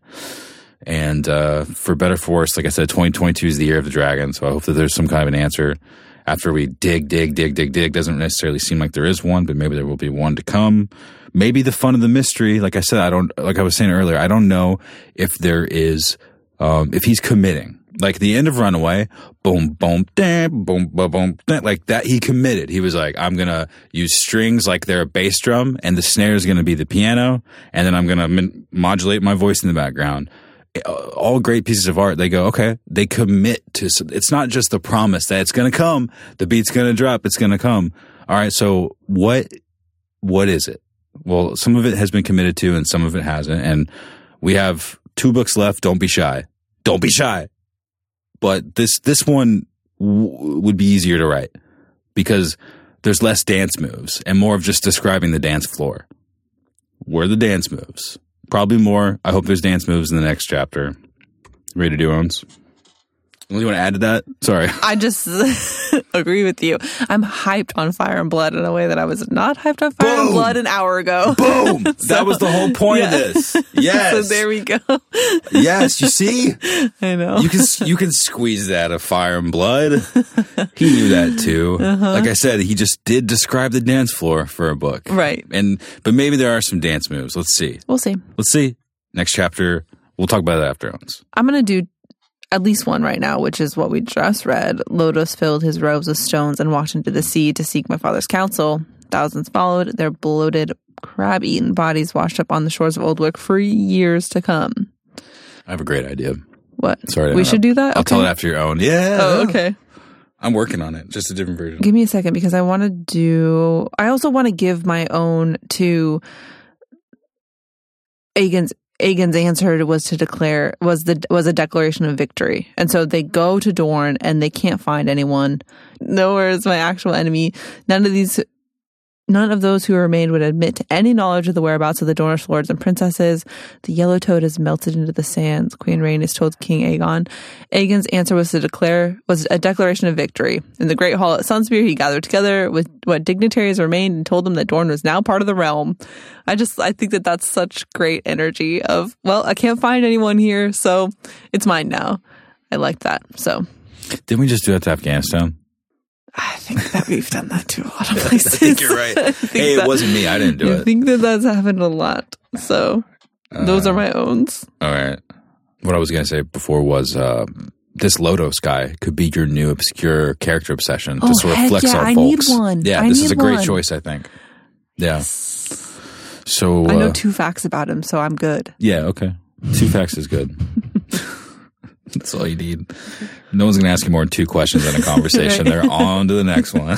And uh, for better or for worse, like I said, twenty twenty-two is the year of the dragon, so I hope that there's some kind of an answer after we dig, dig, dig, dig, dig. Doesn't necessarily seem like there is one, but maybe there will be one to come. Maybe the fun of the mystery, like I said, I don't, like I was saying earlier, I don't know if there is, um, if he's committing. Like the end of Runaway, boom, boom, damn, boom, boom, boom, damn, like that. He committed. He was like, I'm gonna use strings like they're a bass drum, and the snare is gonna be the piano, and then I'm gonna min- modulate my voice in the background. All great pieces of art. They go, okay. They commit to. It's not just the promise that it's gonna come. The beat's gonna drop. It's gonna come. All right. So what? What is it? Well, some of it has been committed to, and some of it hasn't. And we have two books left. Don't be shy. Don't be shy. But this this one w- would be easier to write because there's less dance moves and more of just describing the dance floor. Where are the dance moves? Probably more. I hope there's dance moves in the next chapter. Ready to do owns? You want to add to that? Sorry. I just agree with you. I'm hyped on Fire and Blood in a way that I was not hyped on Fire Boom. and Blood an hour ago. Boom! so, that was the whole point yeah. of this. Yes. So there we go. Yes, you see? I know. You can you can squeeze that of Fire and Blood. He knew that too. Uh-huh. Like I said, he just did describe the dance floor for a book. Right. And but maybe there are some dance moves. Let's see. We'll see. Let's see. Next chapter. We'll talk about that after owns. I'm going to do at least one right now, which is what we just read. Lodos filled his robes with stones and walked into the sea to seek my father's counsel. Thousands followed, their bloated, crab-eaten bodies washed up on the shores of Oldwick for years to come. I have a great idea. What? Sorry to We should do that? I'll okay. tell it after your own. Yeah. Oh, okay. I'm working on it. Just a different version. Give me a second because I want to do... I also want to give my own to Aegon's Aegon's answer was to declare was the was a declaration of victory, and so they go to Dorne and they can't find anyone. Nowhere is my actual enemy. None of these, none of those who remained would admit to any knowledge of the whereabouts of the Dornish lords and princesses. The yellow toad has melted into the sands. Queen Rhaenys told King Aegon. Aegon's answer was to declare was a declaration of victory. In the Great Hall at Sunspear, he gathered together with what dignitaries remained and told them that Dorne was now part of the realm. I just, I think that that's such great energy of, well, I can't find anyone here, so it's mine now. I like that. So, didn't we just do that to Afghanistan? I think that we've done that to a lot of places. I think you're right. Think hey, that, it wasn't me. I didn't do I it. I think that that's happened a lot. So, Those are my owns. All right. What I was going to say before was uh, this Lodos guy could be your new obscure character obsession to Oh, sort of heck flex yeah, our I folks. need one. Yeah, I this need is a great one. choice, I think. Yeah. So I know uh, two facts about him, so I'm good. yeah, okay. Two facts is good. That's all you need. No one's going to ask you more than two questions in a conversation. They're on to the next one.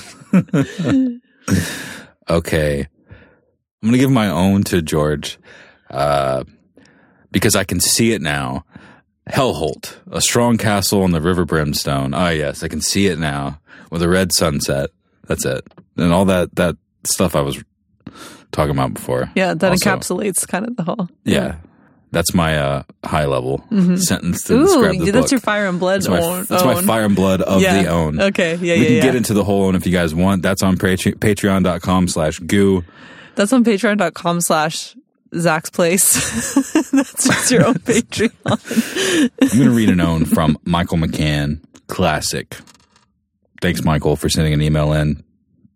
Okay. I'm going to give my own to George uh, because I can see it now. Hellholt, a strong castle on the River Brimstone. Oh, yes, I can see it now with a red sunset. That's it. And all that, that stuff I was talking about before. Yeah, that also. encapsulates kind of the whole. Yeah. That's my uh, high level Mm-hmm. sentence to Ooh, describe the that's book. your fire and blood That's my, own. that's my own. fire and blood of Yeah. the own. Okay, yeah, we yeah, can yeah. get into the whole own if you guys want. That's on Patre- patreon.com slash goo. That's on patreon.com slash Zach's Place. That's just your own Patreon. I'm going to read an own from Michael McCann. Classic. Thanks, Michael, for sending an email in.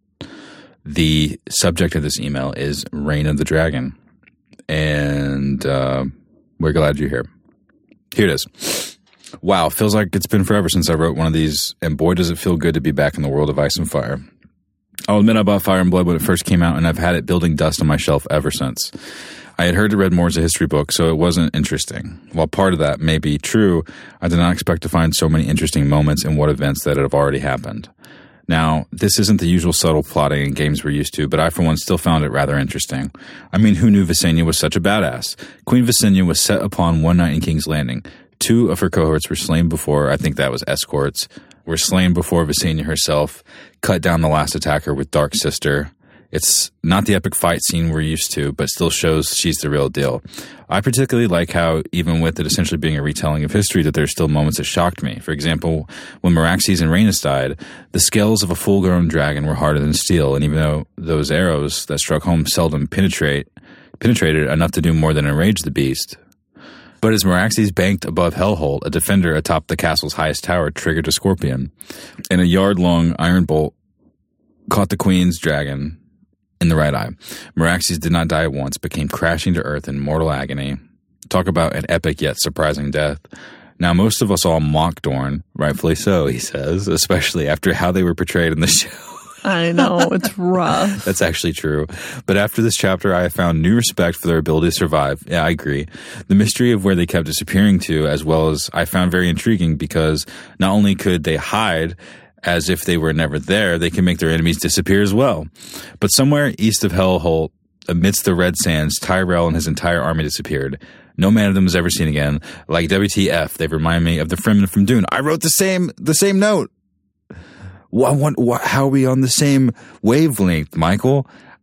The subject of this email is Reign of the Dragon. And uh, we're glad you're here. Here it is. Wow, feels like it's been forever since I wrote one of these, and boy, does it feel good to be back in the world of Ice and Fire. I'll admit I bought Fire and Blood when it first came out, and I've had it building dust on my shelf ever since. I had heard it read more as a history book, so it wasn't interesting. While part of that may be true, I did not expect to find so many interesting moments in what events that have already happened. Now, this isn't the usual subtle plotting in games we're used to, but I, for one, still found it rather interesting. I mean, who knew Visenya was such a badass? Queen Visenya was set upon one night in King's Landing. Two of her cohorts were slain before, I think that was escorts, were slain before Visenya herself cut down the last attacker with Dark Sister. It's not the epic fight scene we're used to, but still shows she's the real deal. I particularly like how, even with it essentially being a retelling of history, that there's still moments that shocked me. For example, when Meraxes and Rhaenys died, the scales of a full-grown dragon were harder than steel, and even though those arrows that struck home seldom penetrate, penetrated enough to do more than enrage the beast. But as Meraxes banked above Hellholt, a defender atop the castle's highest tower triggered a scorpion, and a yard-long iron bolt caught the queen's dragon in the right eye. Meraxes did not die at once, but came crashing to earth in mortal agony. Talk about an epic yet surprising death. Now, most of us all mock Dorne, rightfully so, he says, especially after how they were portrayed in the show. I know, it's rough. That's actually true. But after this chapter, I have found new respect for their ability to survive. Yeah, I agree. The mystery of where they kept disappearing to, as well as I found very intriguing because not only could they hide as if they were never there, they can make their enemies disappear as well. But somewhere east of Hellholt, amidst the red sands, Tyrell and his entire army disappeared. No man of them was ever seen again. Like W T F, they remind me of the Fremen from Dune. I wrote the same the same note. What, what, what, how are we on the same wavelength, Michael?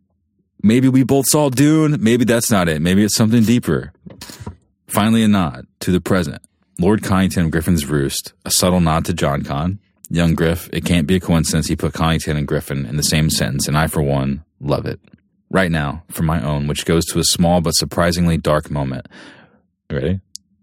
Maybe we both saw Dune. Maybe that's not it. Maybe it's something deeper. Finally, a nod to the present. Lord Connington of Griffin's Roost. A subtle nod to Jon Con. Young Griff, it can't be a coincidence he put Connington and Griffin in the same sentence, and I, for one, love it. Right now, for my own, which goes to a small but surprisingly dark moment. Ready?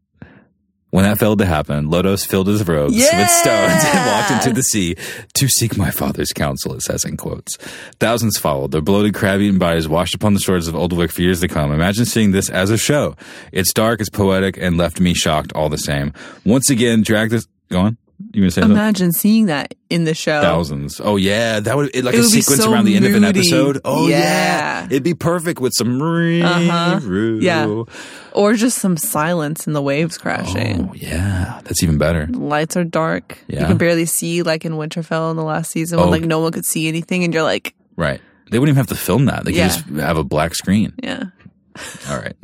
When that failed to happen, Lodos filled his robes Yeah! with stones and walked into the sea to seek my father's counsel, it says in quotes. Thousands followed. Their bloated, crab-eaten bodies washed upon the shores of Old Wick for years to come. Imagine seeing this as a show. It's dark, it's poetic, and left me shocked all the same. Once again, drag this... Go on. You gonna say something? Imagine seeing that in the show. Thousands. Oh yeah, that would it, like It a would be sequence so around the end of an moody. episode. Oh yeah. Yeah. It'd be perfect with some Uh-huh. re- Yeah. Or just some silence and the waves crashing. Oh yeah, that's even better. The lights are dark. Yeah. You can barely see, like in Winterfell in the last season, when Oh. like no one could see anything, and you're like, Right. They wouldn't even have to film that. They could Yeah. just have a black screen. yeah. All right.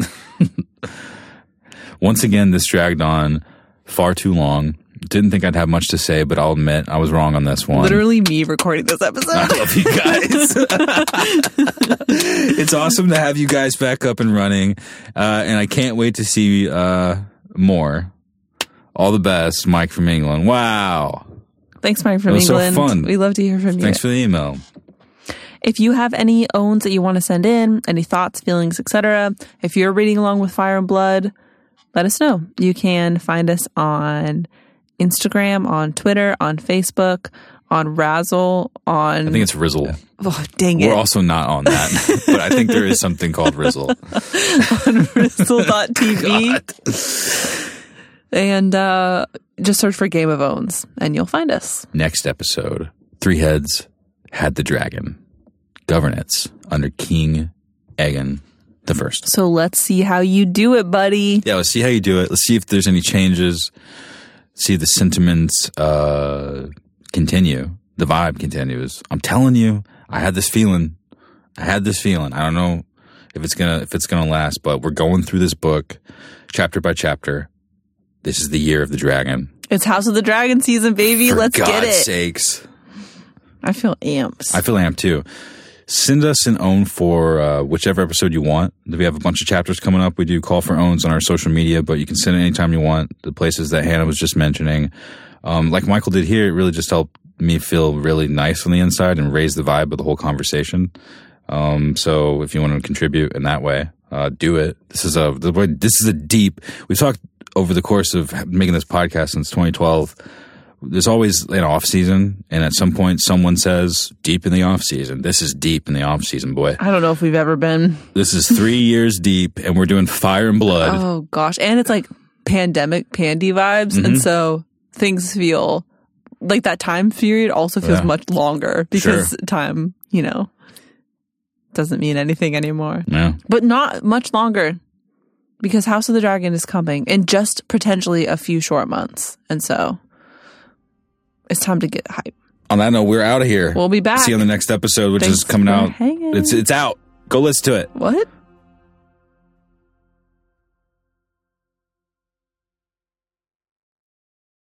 Once again, this dragged on far too long. Didn't think I'd have much to say, but I'll admit I was wrong on this one. Literally me recording this episode. I love you guys. It's awesome to have you guys back up and running, uh, and I can't wait to see uh, more. All the best, Mike from England. Wow. Thanks, Mike from That was so England. fun. We love to hear from you. Thanks for the email. If you have any owns that you want to send in, any thoughts, feelings, et cetera, if you're reading along with Fire and Blood, let us know. You can find us on Instagram, on Twitter, on Facebook, on Razzle, on... I think it's Rizzle. Oh, dang it. We're also not on that, but I think there is something called Rizzle. on Rizzle dot T V. And uh, just search for Game of Owns, and you'll find us. Next episode, Three Heads Had the Dragon. Governance under King Aegon the First. So let's see how you do it, buddy. Yeah, let's see how you do it. Let's see if there's any changes. See if the sentiments uh, continue. The vibe continues. I'm telling you, I had this feeling. I had this feeling. I don't know if it's gonna if it's gonna last, but we're going through this book chapter by chapter. This is the year of the dragon. It's House of the Dragon season, baby. For Let's God's get it. sakes. I feel amped. I feel amped too. Send us an own for uh, whichever episode you want. We have a bunch of chapters coming up. We do call for owns on our social media, but you can send it anytime you want. The places that Hannah was just mentioning. Um, like Michael did here, it really just helped me feel really nice on the inside and raise the vibe of the whole conversation. Um, so if you want to contribute in that way, uh, do it. This is a this is a deep. We've talked over the course of making this podcast since twenty twelve. There's always an off season, and at some point, someone says, "Deep in the off season." This is deep in the off season, boy. I don't know if we've ever been. This is three years deep, and we're doing Fire and Blood. Oh gosh, and it's like pandemic pandy vibes, Mm-hmm. and so things feel like that time period also feels Yeah. much longer because Sure. time, you know, doesn't mean anything anymore. Yeah. But not much longer because House of the Dragon is coming in just potentially a few short months, and so it's time to get hype. On that note, we're out of here. We'll be back. See you on the next episode, which Thanks is coming for out. hanging. It's it's out. Go listen to it. What?